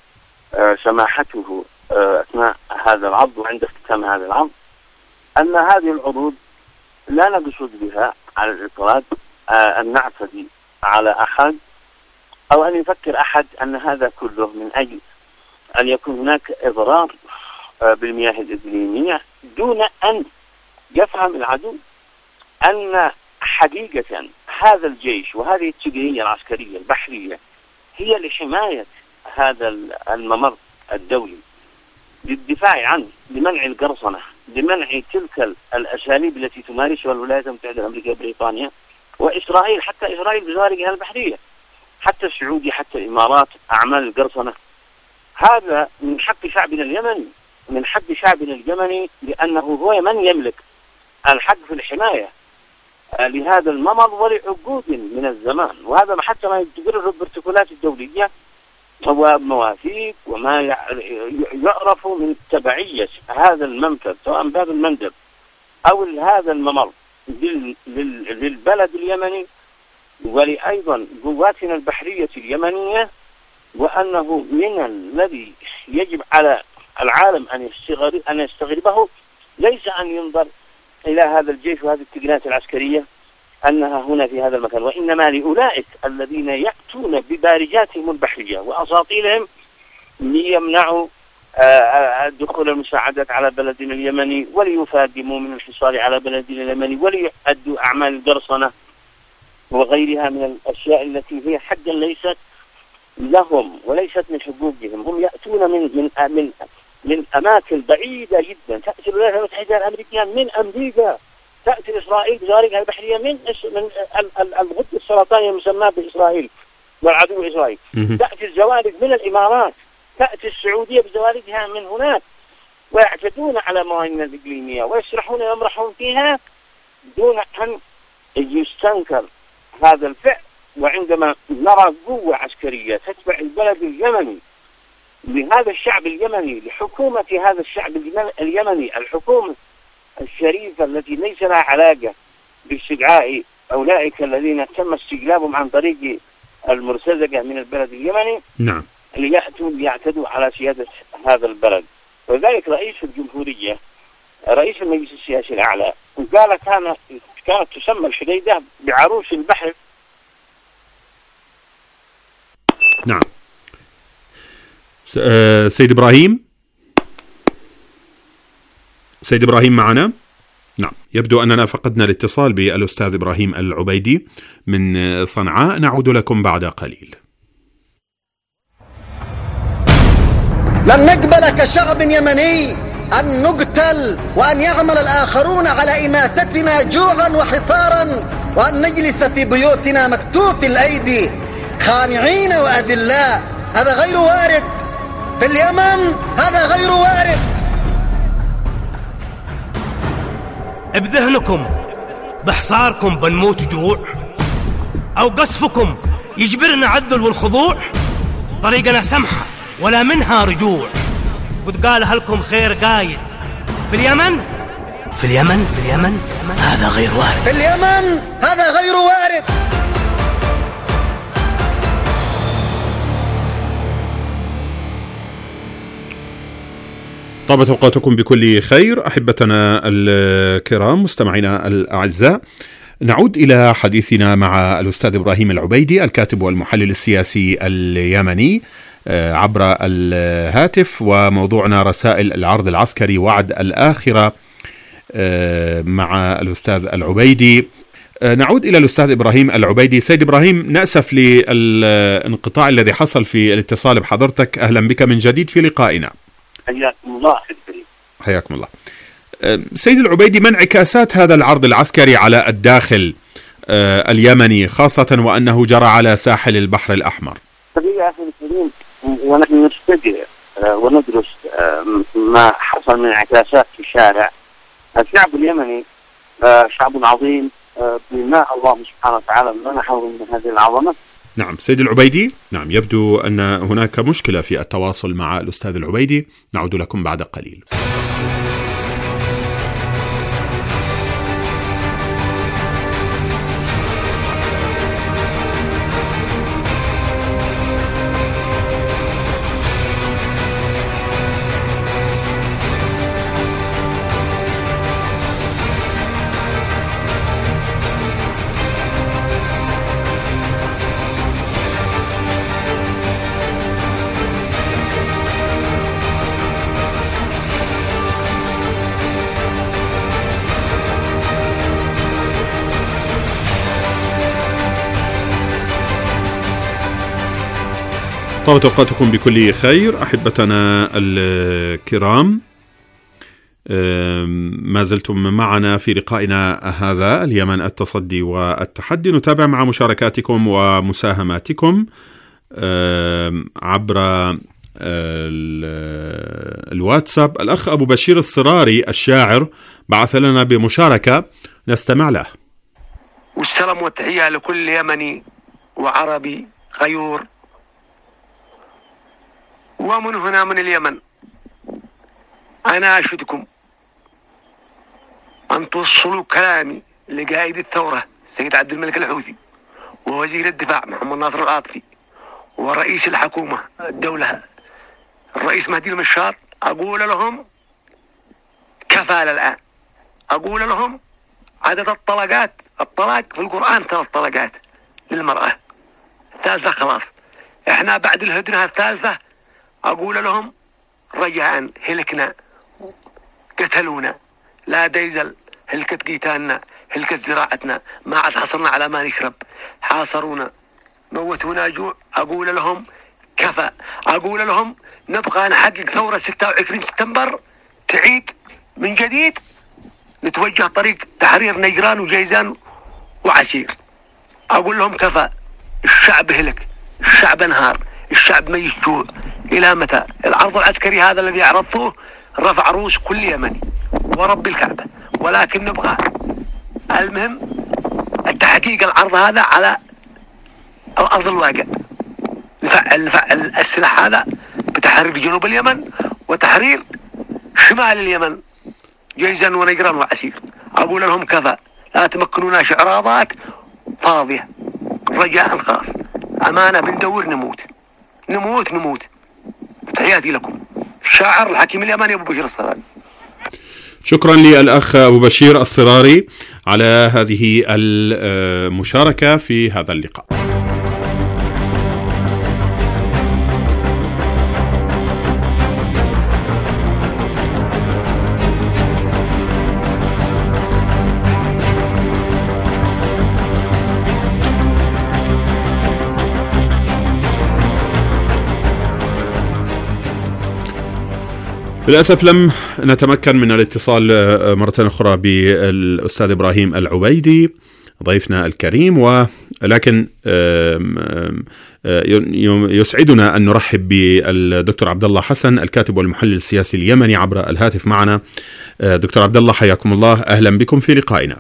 سماحته أثناء هذا العرض وعند اختتام هذا العرض، أن هذه العروض لا نقصد بها على الإطلاق أن نعتدي على أحد أو أن يفكر أحد أن هذا كله من أجل أن يكون هناك إضرار بالمياه الإقليمية، دون أن يفهم العدو أن حقيقة هذا الجيش وهذه التقنية العسكرية البحرية هي لحماية هذا الممر الدولي، للدفاع عنه، لمنع القرصنة، لمنع تلك الأساليب التي تمارسها الولايات المتحدة الأمريكية وبريطانيا وإسرائيل، حتى إسرائيل بزوارقها البحرية، حتى السعودية، حتى الإمارات، أعمال القرصنة. هذا من حق شعبنا اليمني، من حق شعبنا اليمني، لأنه هو من يملك الحق في الحماية لهذا الممر ولعقود من الزمان، وهذا حتى ما تقرره البروتوكولات الدولية ومواثيق وما يعرف من تبعية هذا المنفذ سواء باب المندب أو هذا الممر للبلد اليمني ولأيضا قواتنا البحرية اليمنية، وأنه من الذي يجب على العالم أن يستغرب أن يستغربه ليس أن ينظر إلى هذا الجيش وهذه التقنيات العسكرية أنها هنا في هذا المكان، وإنما لأولئك الذين يأتون ببارجاتهم البحرية وأساطيلهم ليمنعوا دخول المساعدات على بلدنا اليمني وليفادموا من الحصار على بلدنا اليمني وليؤدوا أعمال القرصنة وغيرها من الأشياء التي هي حقا ليست لهم وليست من حقوقهم. هم يأتون من من من من أماكن بعيدة جدا، تأتي الولايات المتحدة الأمريكية من أمريكا، تأتي إسرائيل بزوارقها البحرية من من الغدة السرطانية المسماة بإسرائيل، والعدو إسرائيل. تأتي الزوارق من الإمارات، تأتي السعودية بزوارقها من هناك، ويعتدون على موانئنا الإقليمية ويسرحون ويمرحون فيها دون أن يستنكر هذا الفعل. وعندما نرى قوة عسكرية تتبع البلد اليمني لهذا الشعب اليمني، لحكومة هذا الشعب اليمني، الحكومة الشريفة التي ليس لها علاقة باستدعاء أولئك الذين تم استجلابهم عن طريق المرتزقة من البلد اليمني، نعم، ليأتوا ليعتدوا على سيادة هذا البلد. وذلك رئيس الجمهورية، رئيس المجلس السياسي الأعلى، قال كان كانت تسمى الحديدة بعروس البحر. نعم. سيد إبراهيم سيد إبراهيم معنا؟ نعم، يبدو أننا فقدنا الاتصال بالأستاذ إبراهيم العبيدي من صنعاء. نعود لكم بعد قليل. لن نقبل كشعب يمني أن نقتل وأن يعمل الآخرون على إماتتنا جوعا وحصارا، وأن نجلس في بيوتنا مكتوف الأيدي خانعين وأذلاء. هذا غير وارد في اليمن، هذا غير وارد. بذهنكم بحصاركم بنموت جوع، أو قصفكم يجبرنا عذل والخضوع؟ طريقنا سمحة ولا منها رجوع، وتقالها لكم خير قايد. في اليمن في اليمن في اليمن هذا غير وارد. في اليمن هذا غير وارد. طابت أوقاتكم بكل خير أحبتنا الكرام مستمعينا الأعزاء. نعود إلى حديثنا مع الأستاذ إبراهيم العبيدي الكاتب والمحلل السياسي اليمني عبر الهاتف، وموضوعنا رسائل العرض العسكري وعد الآخرة مع الأستاذ العبيدي. نعود إلى الأستاذ إبراهيم العبيدي. سيد إبراهيم، نأسف للانقطاع الذي حصل في الاتصال بحضرتك. أهلا بك من جديد في لقائنا. حياكم الله. حياكم الله. سيد العبيدي، ما انعكاسات هذا العرض العسكري على الداخل اليمني، خاصة وأنه جرى على ساحل البحر الأحمر؟ يا أخي الكريم، ونحن نستدعي وندرس ما حصل من انعكاسات في الشارع. الشعب اليمني شعب عظيم بما الله سبحانه وتعالى منحه من هذه العظمة. نعم سيد العبيدي. نعم، يبدو أن هناك مشكلة في التواصل مع الأستاذ العبيدي. نعود لكم بعد قليل. طابت أوقاتكم بكل خير أحبتنا الكرام. ما زلتم معنا في لقائنا هذا اليمن التصدي والتحدي. نتابع مع مشاركاتكم ومساهماتكم عبر الواتساب. الأخ أبو بشير الصراري الشاعر بعث لنا بمشاركة نستمع له. والسلام والتحية لكل يمني وعربي غيور، ومن هنا من اليمن أنا أشهدكم أن توصلوا كلامي لقائد الثورة سيد عبد الملك الحوثي، ووزير الدفاع محمد ناصر العاطفي، ورئيس الحكومة الدولة الرئيس مهدي المشار. أقول لهم كفى الآن. أقول لهم عدد الطلقات، الطلاق في القرآن ثلاث طلقات للمرأة، الثالثة خلاص. إحنا بعد الهدنة الثالثة أقول لهم رجاء هلكنا، قتلونا، لا ديزل، هلكت قيتاننا، هلكت زراعتنا، ما عاد حصلنا على ما نشرب، حاصرونا، موتونا جوع. أقول لهم كفى. أقول لهم نبقى نحقق ثورة ستة وعشرين سبتمبر تعيد من جديد، نتوجه طريق تحرير نجران وجيزان وعسير. أقول لهم كفى، الشعب هلك، الشعب انهار، الشعب ميت جوع. إلى متى؟ العرض العسكري هذا الذي عرضته رفع رؤوس كل يمني ورب الكعبة، ولكن نبغى المهم التحقيق العرض هذا على الأرض الواقع. نفعل نفعل السلاح هذا بتحرير جنوب اليمن وتحرير شمال اليمن جيزا ونجرا وعسير. أقول لهم كفى، لا تمكنوناش إعراضات فاضية، رجاء خاص أمانة بندور نموت نموت نموت. تحياتي لكم. الشاعر الحكيم اليماني أبو بشير الصراري. شكرا للأخ أبو بشير الصراري على هذه المشاركة في هذا اللقاء. للأسف لم نتمكن من الاتصال مرة أخرى بالأستاذ إبراهيم العبيدي ضيفنا الكريم، ولكن يسعدنا أن نرحب بالدكتور عبد الله حسن الكاتب والمحلل السياسي اليمني عبر الهاتف معنا. دكتور عبد الله حياكم الله، أهلا بكم في لقائنا.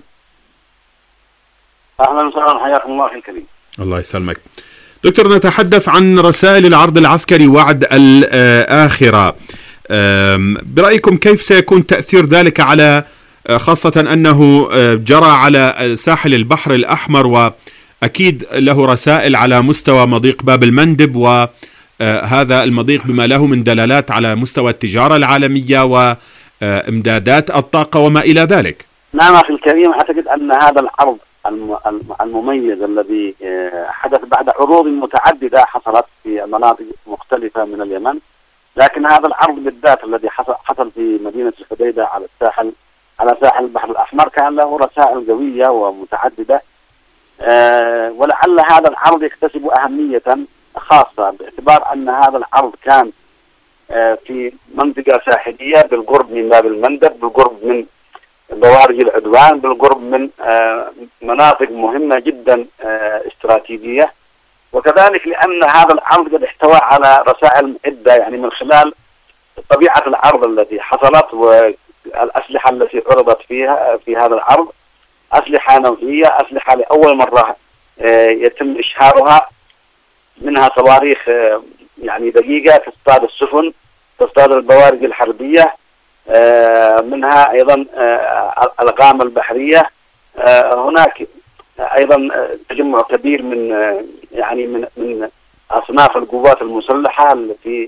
أهلا وسهلا، حياكم الله في الكريم. الله يسلمك. دكتور، نتحدث عن رسائل العرض العسكري وعد الآخرة. برأيكم كيف سيكون تأثير ذلك على خاصة أنه جرى على ساحل البحر الأحمر، وأكيد له رسائل على مستوى مضيق باب المندب، وهذا المضيق بما له من دلالات على مستوى التجارة العالمية وإمدادات الطاقة وما إلى ذلك؟ نعم أخي الكريم، أعتقد أن هذا العرض المميز الذي حدث بعد عروض متعددة حصلت في مناطق مختلفة من اليمن، لكن هذا العرض بالذات الذي حصل في مدينة الحديدة على الساحل على ساحل البحر الأحمر كان له رسائل قوية ومتعددة، أه ولعل هذا العرض يكتسب أهمية خاصة باعتبار أن هذا العرض كان أه في منطقة ساحلية بالقرب من باب المندب، بالقرب من بوارج العدوان، بالقرب من أه مناطق مهمة جدا أه استراتيجية، وكذلك لأن هذا العرض قد احتوى على رسائل عدة، يعني من خلال طبيعة العرض التي حصلت والأسلحة التي عرضت فيها في هذا العرض، أسلحة نوعية، أسلحة لأول مرة يتم إشهارها، منها صواريخ يعني دقيقة تصطاد السفن، تصطاد البوارج الحربية، منها أيضا الألغام البحرية. هناك أيضا تجمع كبير من يعني من من أصناف القوات المسلحة التي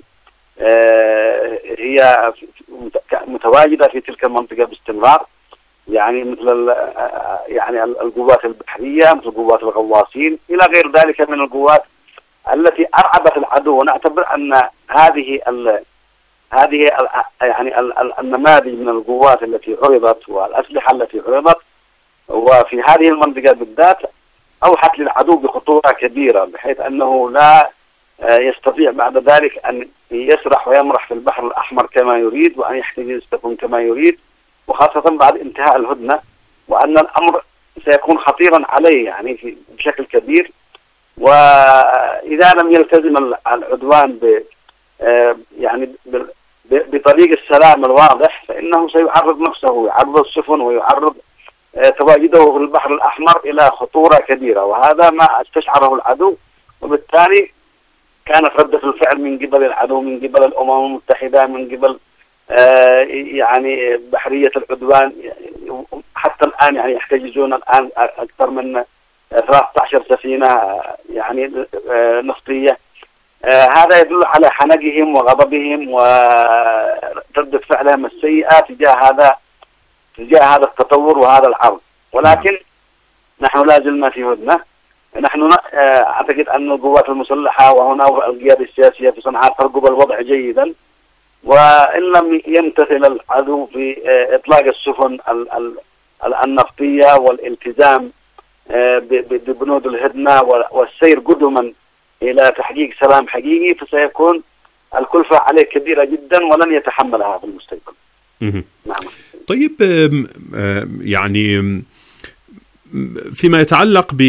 هي متواجدة في تلك المنطقة باستمرار، يعني مثل يعني القوات البحرية، مثل قوات الغواصين إلى غير ذلك من القوات التي أرعبت العدو. ونعتبر أن هذه ال هذه ال يعني ال النماذج من القوات التي عرضت والأسلحة التي عرضت وفي هذه المنطقة بالذات أوحت للعدو بخطورة كبيرة، بحيث أنه لا يستطيع بعد ذلك أن يسرح ويمرح في البحر الأحمر كما يريد، وأن يحتجز السفن كما يريد، وخاصة بعد انتهاء الهدنة، وأن الأمر سيكون خطيرا عليه يعني في بشكل كبير. وإذا لم يلتزم العدوان ب يعني بطريق السلام الواضح، فإنه سيعرض نفسه ويعرض السفن ويعرض تواجده في البحر الأحمر إلى خطورة كبيرة، وهذا ما استشعره العدو. وبالتالي كانت ردة الفعل من قبل العدو، من قبل الأمم المتحدة، من قبل آه يعني بحرية العدوان، حتى الآن يعني يحتجزون الآن أكثر من ثلاثة عشر سفينة يعني آه نفطية. آه هذا يدل على حنقهم وغضبهم وردة فعلهم السيئة تجاه هذا تجاه هذا التطور وهذا العرض. ولكن نحن لا زلنا في هدنة. نحن أعتقد أن القوات المسلحة وهنا القيادة السياسية في صنعاء ترقب الوضع جيدا، وإن لم يمتثل العدو في إطلاق السفن النفطية والالتزام ببنود الهدنة والسير قدما إلى تحقيق سلام حقيقي، فسيكون الكلفة عليه كبيرة جدا ولن يتحملها في المستقبل. نعم. طيب، يعني فيما يتعلق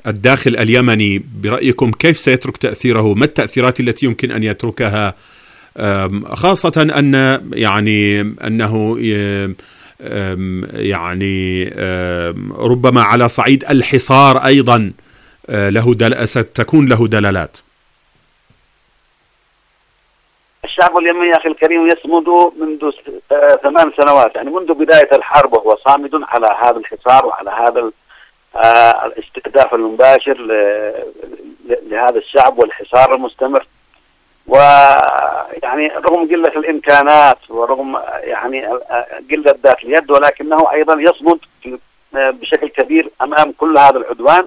الداخل اليمني برأيكم كيف سيترك تأثيره؟ ما التأثيرات التي يمكن أن يتركها، خاصة أن يعني أنه يعني ربما على صعيد الحصار أيضا له دل... ستكون له دلالات. الشعب اليمني يا أخي الكريم يصمد منذ ثمان سنوات، يعني منذ بداية الحرب وهو صامد على هذا الحصار وعلى هذا الاستهداف المباشر لهذا الشعب والحصار المستمر. ويعني رغم قلة الإمكانات ورغم يعني قلة ذات اليد، ولكنه أيضا يصمد بشكل كبير أمام كل هذا العدوان.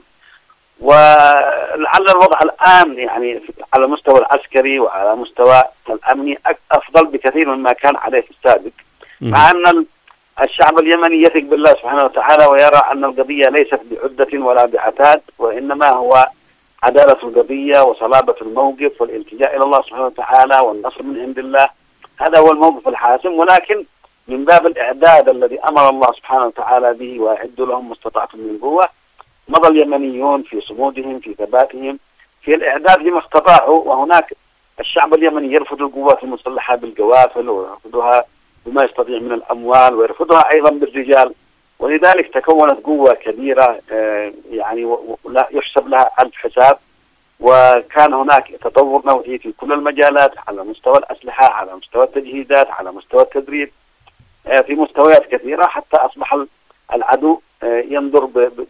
ولعل الوضع الآن يعني على المستوى العسكري وعلى مستوى الأمني أفضل بكثير مما كان عليه في السابق، مع أن الشعب اليمني يثق بالله سبحانه وتعالى ويرى أن القضية ليست بعدة ولا بعتاد، وإنما هو عدالة القضية وصلابة الموقف والالتجاء إلى الله سبحانه وتعالى والنصر من عند الله. هذا هو الموقف الحاسم، ولكن من باب الإعداد الذي أمر الله سبحانه وتعالى به وأعدوا لهم ما استطعتم من قوة، مضى اليمنيون في صمودهم في ثباتهم في الإعداد لما استطاعوا. وهناك الشعب اليمني يرفض القوات المسلحة بالقوافل ويرفضها بما يستطيع من الأموال ويرفضها أيضا بالرجال، ولذلك تكونت قوة كبيرة يعني ولا يحسب لها ألف حساب. وكان هناك تطور نوعي في كل المجالات، على مستوى الأسلحة، على مستوى التجهيزات، على مستوى التدريب، في مستويات كثيرة، حتى أصبح العدو ينظر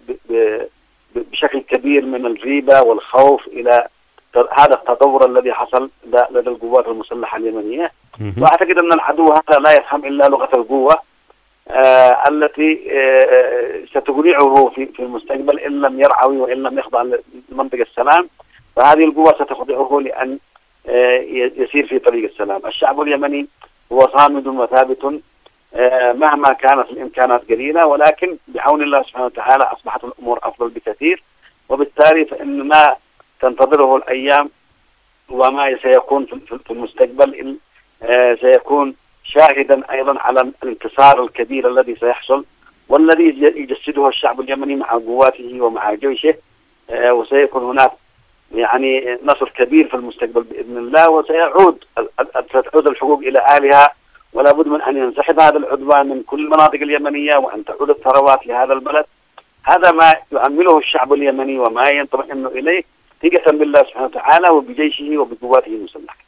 بشكل كبير من الريبة والخوف إلى هذا التطور الذي حصل لدى القوات المسلحة اليمنية. وأعتقد أن العدو هذا لا يفهم إلا لغة القوة آه التي آه ستقنعه في في المستقبل إن لم يرعوي وإن لم يخضع لمنطق السلام، فهذه القوة ستخضعه لأن آه يسير في طريق السلام. الشعب اليمني هو صامد وثابت آه مهما كانت الإمكانات قليلة، ولكن بعون الله سبحانه وتعالى أصبحت الأمور أفضل بكثير، وبالتالي فإن ما تنتظره الأيام وما سيكون في المستقبل آه سيكون شاهدا أيضا على الانتصار الكبير الذي سيحصل والذي يجسده الشعب اليمني مع قواته ومع جيشه، آه وسيكون هناك يعني نصر كبير في المستقبل بإذن الله، وسيعود ستعود الحقوق إلى أهلها، ولا بد من أن ينسحب هذا العدوان من كل المناطق اليمنية وأن تعود الثروات لهذا البلد. هذا ما يؤمله الشعب اليمني وما يطمئن إليه ثقة بالله سبحانه وتعالى وبجيشه وبقواته المسلحة.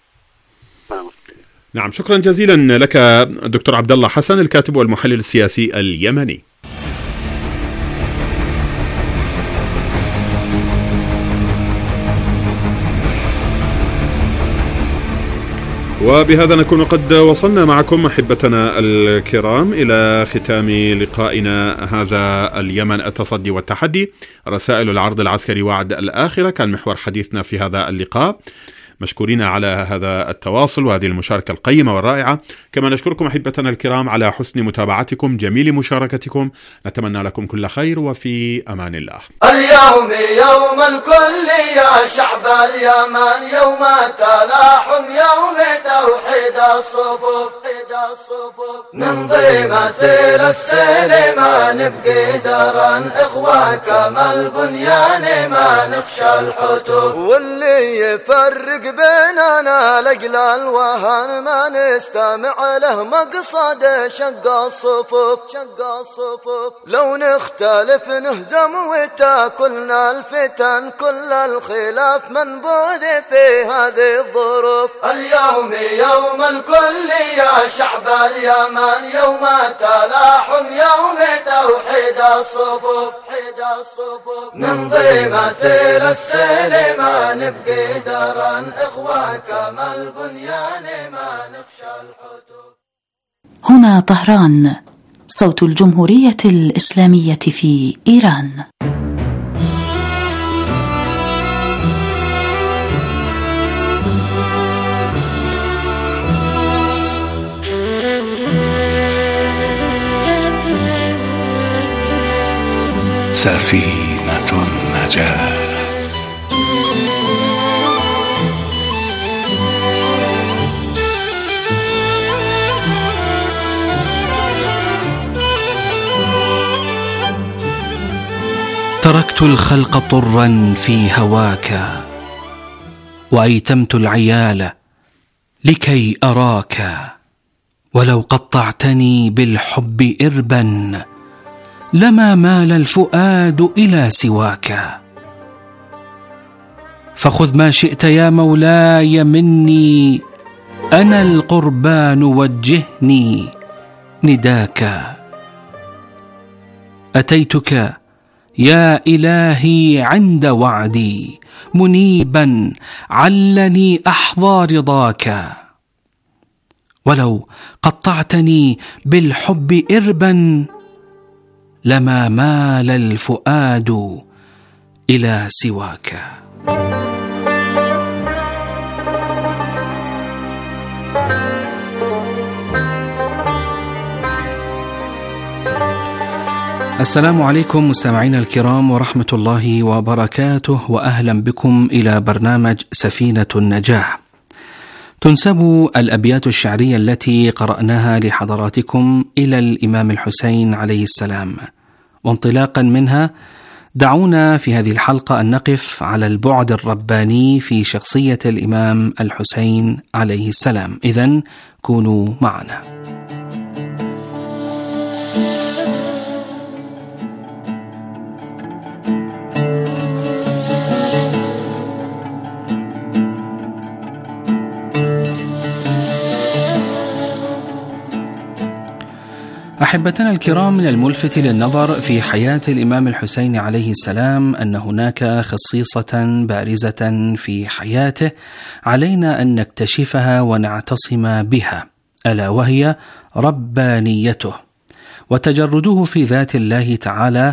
نعم، شكرا جزيلا لك دكتور عبد الله حسن، الكاتب والمحلل السياسي اليمني. وبهذا نكون قد وصلنا معكم أحبتنا الكرام إلى ختام لقائنا هذا اليمن التصدي والتحدي، رسائل العرض العسكري وعد الآخرة كان محور حديثنا في هذا اللقاء. مشكورين على هذا التواصل وهذه المشاركة القيمة والرائعة، كما نشكركم أحبتنا الكرام على حسن متابعتكم، جميل مشاركتكم. نتمنى لكم كل خير وفي أمان الله. اليوم يوم الكل يا شعب اليمن، يوم تلاحم، يوم توحيد الصفوف، نمضي مثل السلم نبقي درا إخوة كما البنيان ما نخشى الحتوف، واللي يفرق بيننا لجل الوهن ما نستمع له مقصد شق الصفوف، شق الصفوف لو نختلف نهزم وتاكلنا الفتن، كل الخلاف منبوذ في هذه الظروف. اليوم يوم الكل يا شعب اليمن، يوم تلاحم، يوم توحيد الصفوف، نمضي مثل السلم نبقي درا إخوة كما البنيان ما نخشى الحتوف. هنا طهران، صوت الجمهورية الإسلامية في إيران. سفينة النجاة. تركت الخلق طرا في هواك، وأيتمت العيال لكي أراك، ولو قطعتني بالحب إربا لما مال الفؤاد إلى سواك. فخذ ما شئت يا مولاي مني، أنا القربان وجهني نداك. أتيتك يا إلهي عند وعدي، منيبا علني أحظى رضاك، ولو قطعتني بالحب إربا لما مال الفؤاد إلى سواك. السلام عليكم مستمعينا الكرام ورحمة الله وبركاته، وأهلا بكم إلى برنامج سفينة النجاح. تنسب الأبيات الشعرية التي قرأناها لحضراتكم إلى الإمام الحسين عليه السلام، وانطلاقا منها دعونا في هذه الحلقة أن نقف على البعد الرباني في شخصية الإمام الحسين عليه السلام. إذن كونوا معنا. أحبتنا الكرام، من الملفت للنظر في حياة الإمام الحسين عليه السلام أن هناك خصيصة بارزة في حياته علينا أن نكتشفها ونعتصم بها، ألا وهي ربانيته وتجرده في ذات الله تعالى،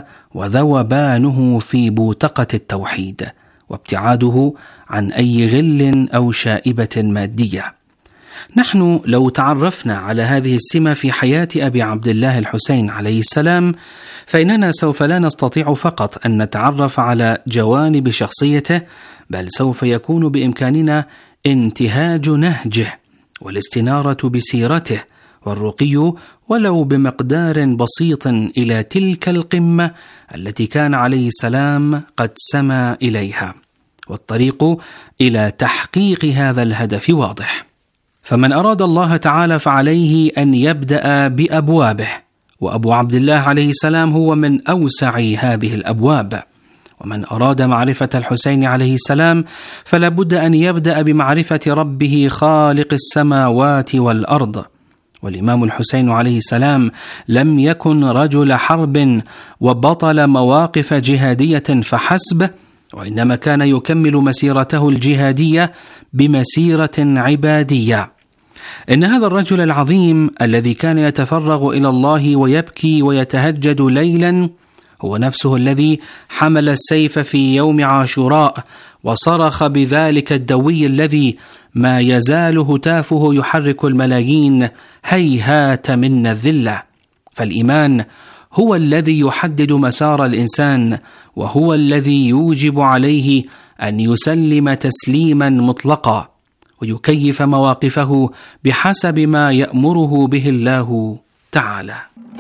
وذوبانه في بوتقة التوحيد، وابتعاده عن أي غل أو شائبة مادية. نحن لو تعرفنا على هذه السمة في حياة أبي عبد الله الحسين عليه السلام، فإننا سوف لا نستطيع فقط أن نتعرف على جوانب شخصيته، بل سوف يكون بإمكاننا انتهاج نهجه والاستنارة بسيرته والرقي ولو بمقدار بسيط إلى تلك القمة التي كان عليه السلام قد سمى إليها، والطريق إلى تحقيق هذا الهدف واضح. فمن أراد الله تعالى فعليه أن يبدأ بأبوابه، وأبو عبد الله عليه السلام هو من أوسع هذه الأبواب. ومن أراد معرفة الحسين عليه السلام فلا بد أن يبدأ بمعرفة ربه خالق السماوات والأرض. والإمام الحسين عليه السلام لم يكن رجل حرب وبطل مواقف جهادية فحسب، وإنما كان يكمل مسيرته الجهادية بمسيرة عبادية. إن هذا الرجل العظيم الذي كان يتفرغ إلى الله ويبكي ويتهجد ليلا هو نفسه الذي حمل السيف في يوم عاشوراء وصرخ بذلك الدوي الذي ما يزال هتافه يحرك الملايين: هيهات منا الذلة. فالإيمان هو الذي يحدد مسار الإنسان، وهو الذي يوجب عليه أن يسلم تسليما مطلقا ويكيف مواقفه بحسب ما يأمره به الله تعالى.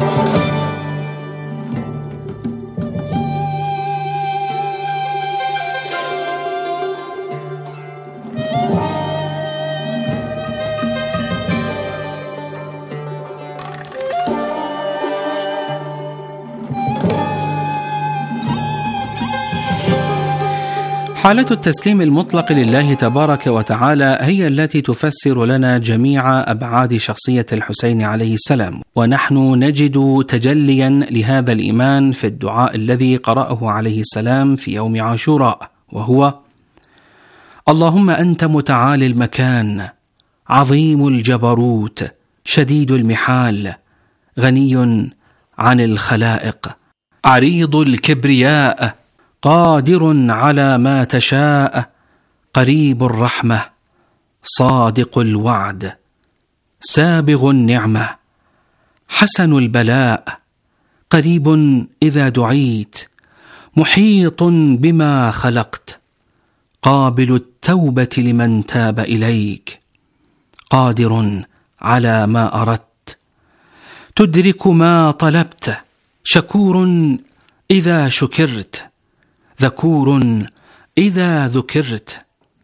حالة التسليم المطلق لله تبارك وتعالى هي التي تفسر لنا جميع أبعاد شخصية الحسين عليه السلام، ونحن نجد تجليا لهذا الإيمان في الدعاء الذي قرأه عليه السلام في يوم عاشوراء، وهو: اللهم أنت متعالي المكان، عظيم الجبروت، شديد المحال، غني عن الخلائق، عريض الكبرياء، قادر على ما تشاء، قريب الرحمة، صادق الوعد، سابغ النعمة، حسن البلاء، قريب إذا دعيت، محيط بما خلقت، قابل التوبة لمن تاب إليك، قادر على ما أردت، تدرك ما طلبت، شكور إذا شكرت، ذكور إذا ذكرت،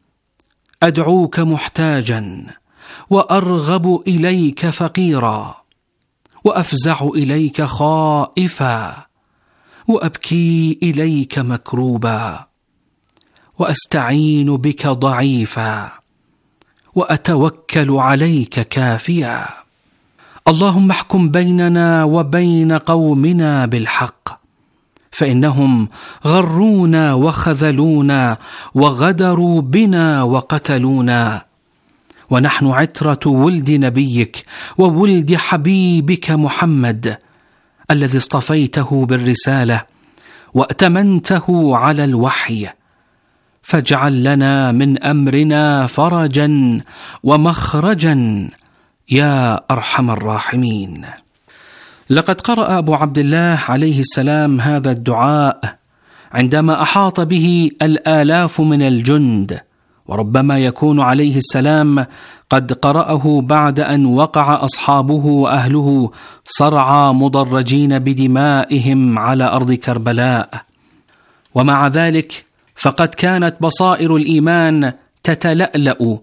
أدعوك محتاجا وأرغب إليك فقيرا، وأفزع إليك خائفا، وأبكي إليك مكروبا، وأستعين بك ضعيفا، وأتوكل عليك كافيا. اللهم احكم بيننا وبين قومنا بالحق، فإنهم غرونا وخذلونا وغدروا بنا وقتلونا، ونحن عترة ولد نبيك وولد حبيبك محمد الذي اصطفيته بالرسالة وأتمنته على الوحي، فاجعل لنا من أمرنا فرجا ومخرجا يا أرحم الراحمين. لقد قرأ أبو عبد الله عليه السلام هذا الدعاء عندما أحاط به الآلاف من الجند، وربما يكون عليه السلام قد قرأه بعد أن وقع أصحابه وأهله صرعى مضرجين بدمائهم على أرض كربلاء. ومع ذلك فقد كانت بصائر الإيمان تتلألأ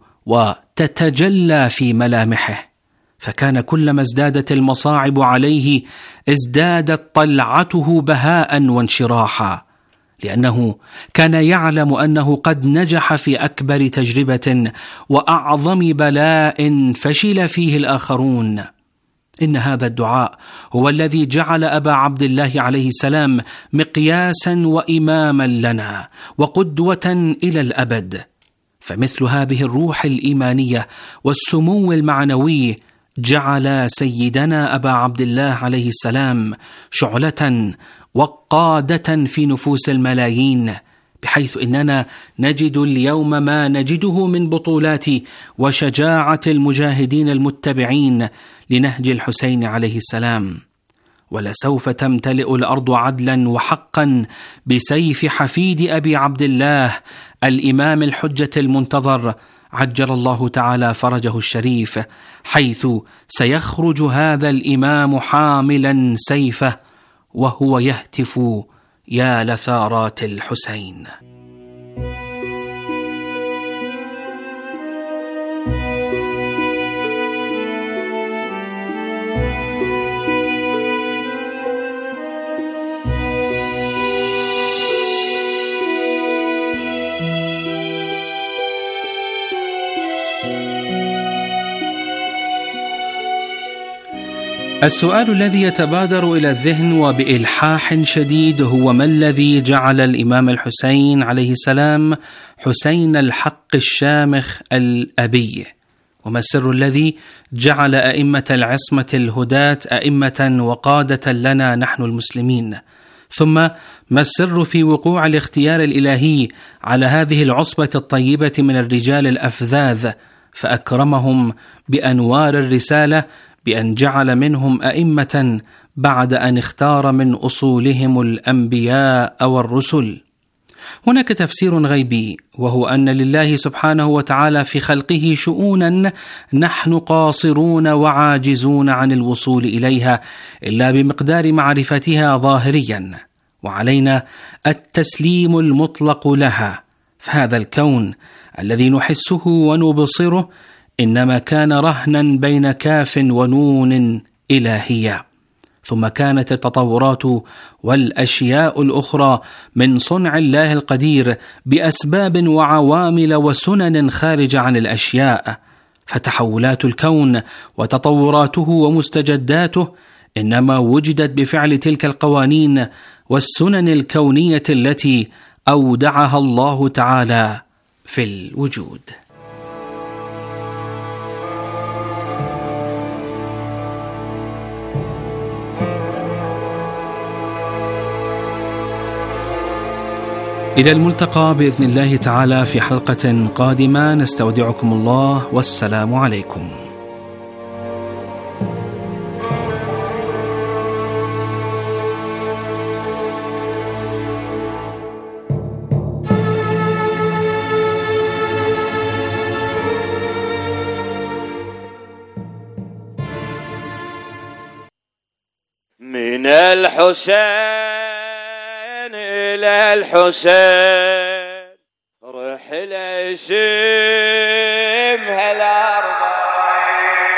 وتتجلى في ملامحه، فكان كلما ازدادت المصاعب عليه ازدادت طلعته بهاء وانشراحا، لأنه كان يعلم أنه قد نجح في أكبر تجربة وأعظم بلاء فشل فيه الآخرون. إن هذا الدعاء هو الذي جعل أبا عبد الله عليه السلام مقياسا وإماما لنا وقدوة إلى الأبد. فمثل هذه الروح الإيمانية والسمو المعنوي جعل سيدنا أبا عبد الله عليه السلام شعلة وقادة في نفوس الملايين، بحيث إننا نجد اليوم ما نجده من بطولات وشجاعة المجاهدين المتبعين لنهج الحسين عليه السلام. ولسوف تمتلئ الأرض عدلا وحقا بسيف حفيد أبي عبد الله الإمام الحجة المنتظر عجل الله تعالى فرجه الشريف، حيث سيخرج هذا الإمام حاملا سيفه وهو يهتف يا لثارات الحسين. السؤال الذي يتبادر إلى الذهن وبإلحاح شديد هو: ما الذي جعل الإمام الحسين عليه السلام حسين الحق الشامخ الأبي؟ وما السر الذي جعل أئمة العصمة الهداة أئمة وقادة لنا نحن المسلمين؟ ثم ما السر في وقوع الاختيار الإلهي على هذه العصبة الطيبة من الرجال الأفذاذ، فأكرمهم بأنوار الرسالة بأن جعل منهم أئمة بعد أن اختار من أصولهم الأنبياء والرسل؟ هناك تفسير غيبي، وهو أن لله سبحانه وتعالى في خلقه شؤونا نحن قاصرون وعاجزون عن الوصول إليها إلا بمقدار معرفتها ظاهريا، وعلينا التسليم المطلق لها. فهذا الكون الذي نحسه ونبصره إنما كان رهنا بين كاف ونون إلهية، ثم كانت التطورات والأشياء الأخرى من صنع الله القدير بأسباب وعوامل وسنن خارجة عن الأشياء. فتحولات الكون وتطوراته ومستجداته إنما وجدت بفعل تلك القوانين والسنن الكونية التي أودعها الله تعالى في الوجود. إلى الملتقى بإذن الله تعالى في حلقة قادمة، نستودعكم الله والسلام عليكم. من الحسين إلى الحسين رحلة يسير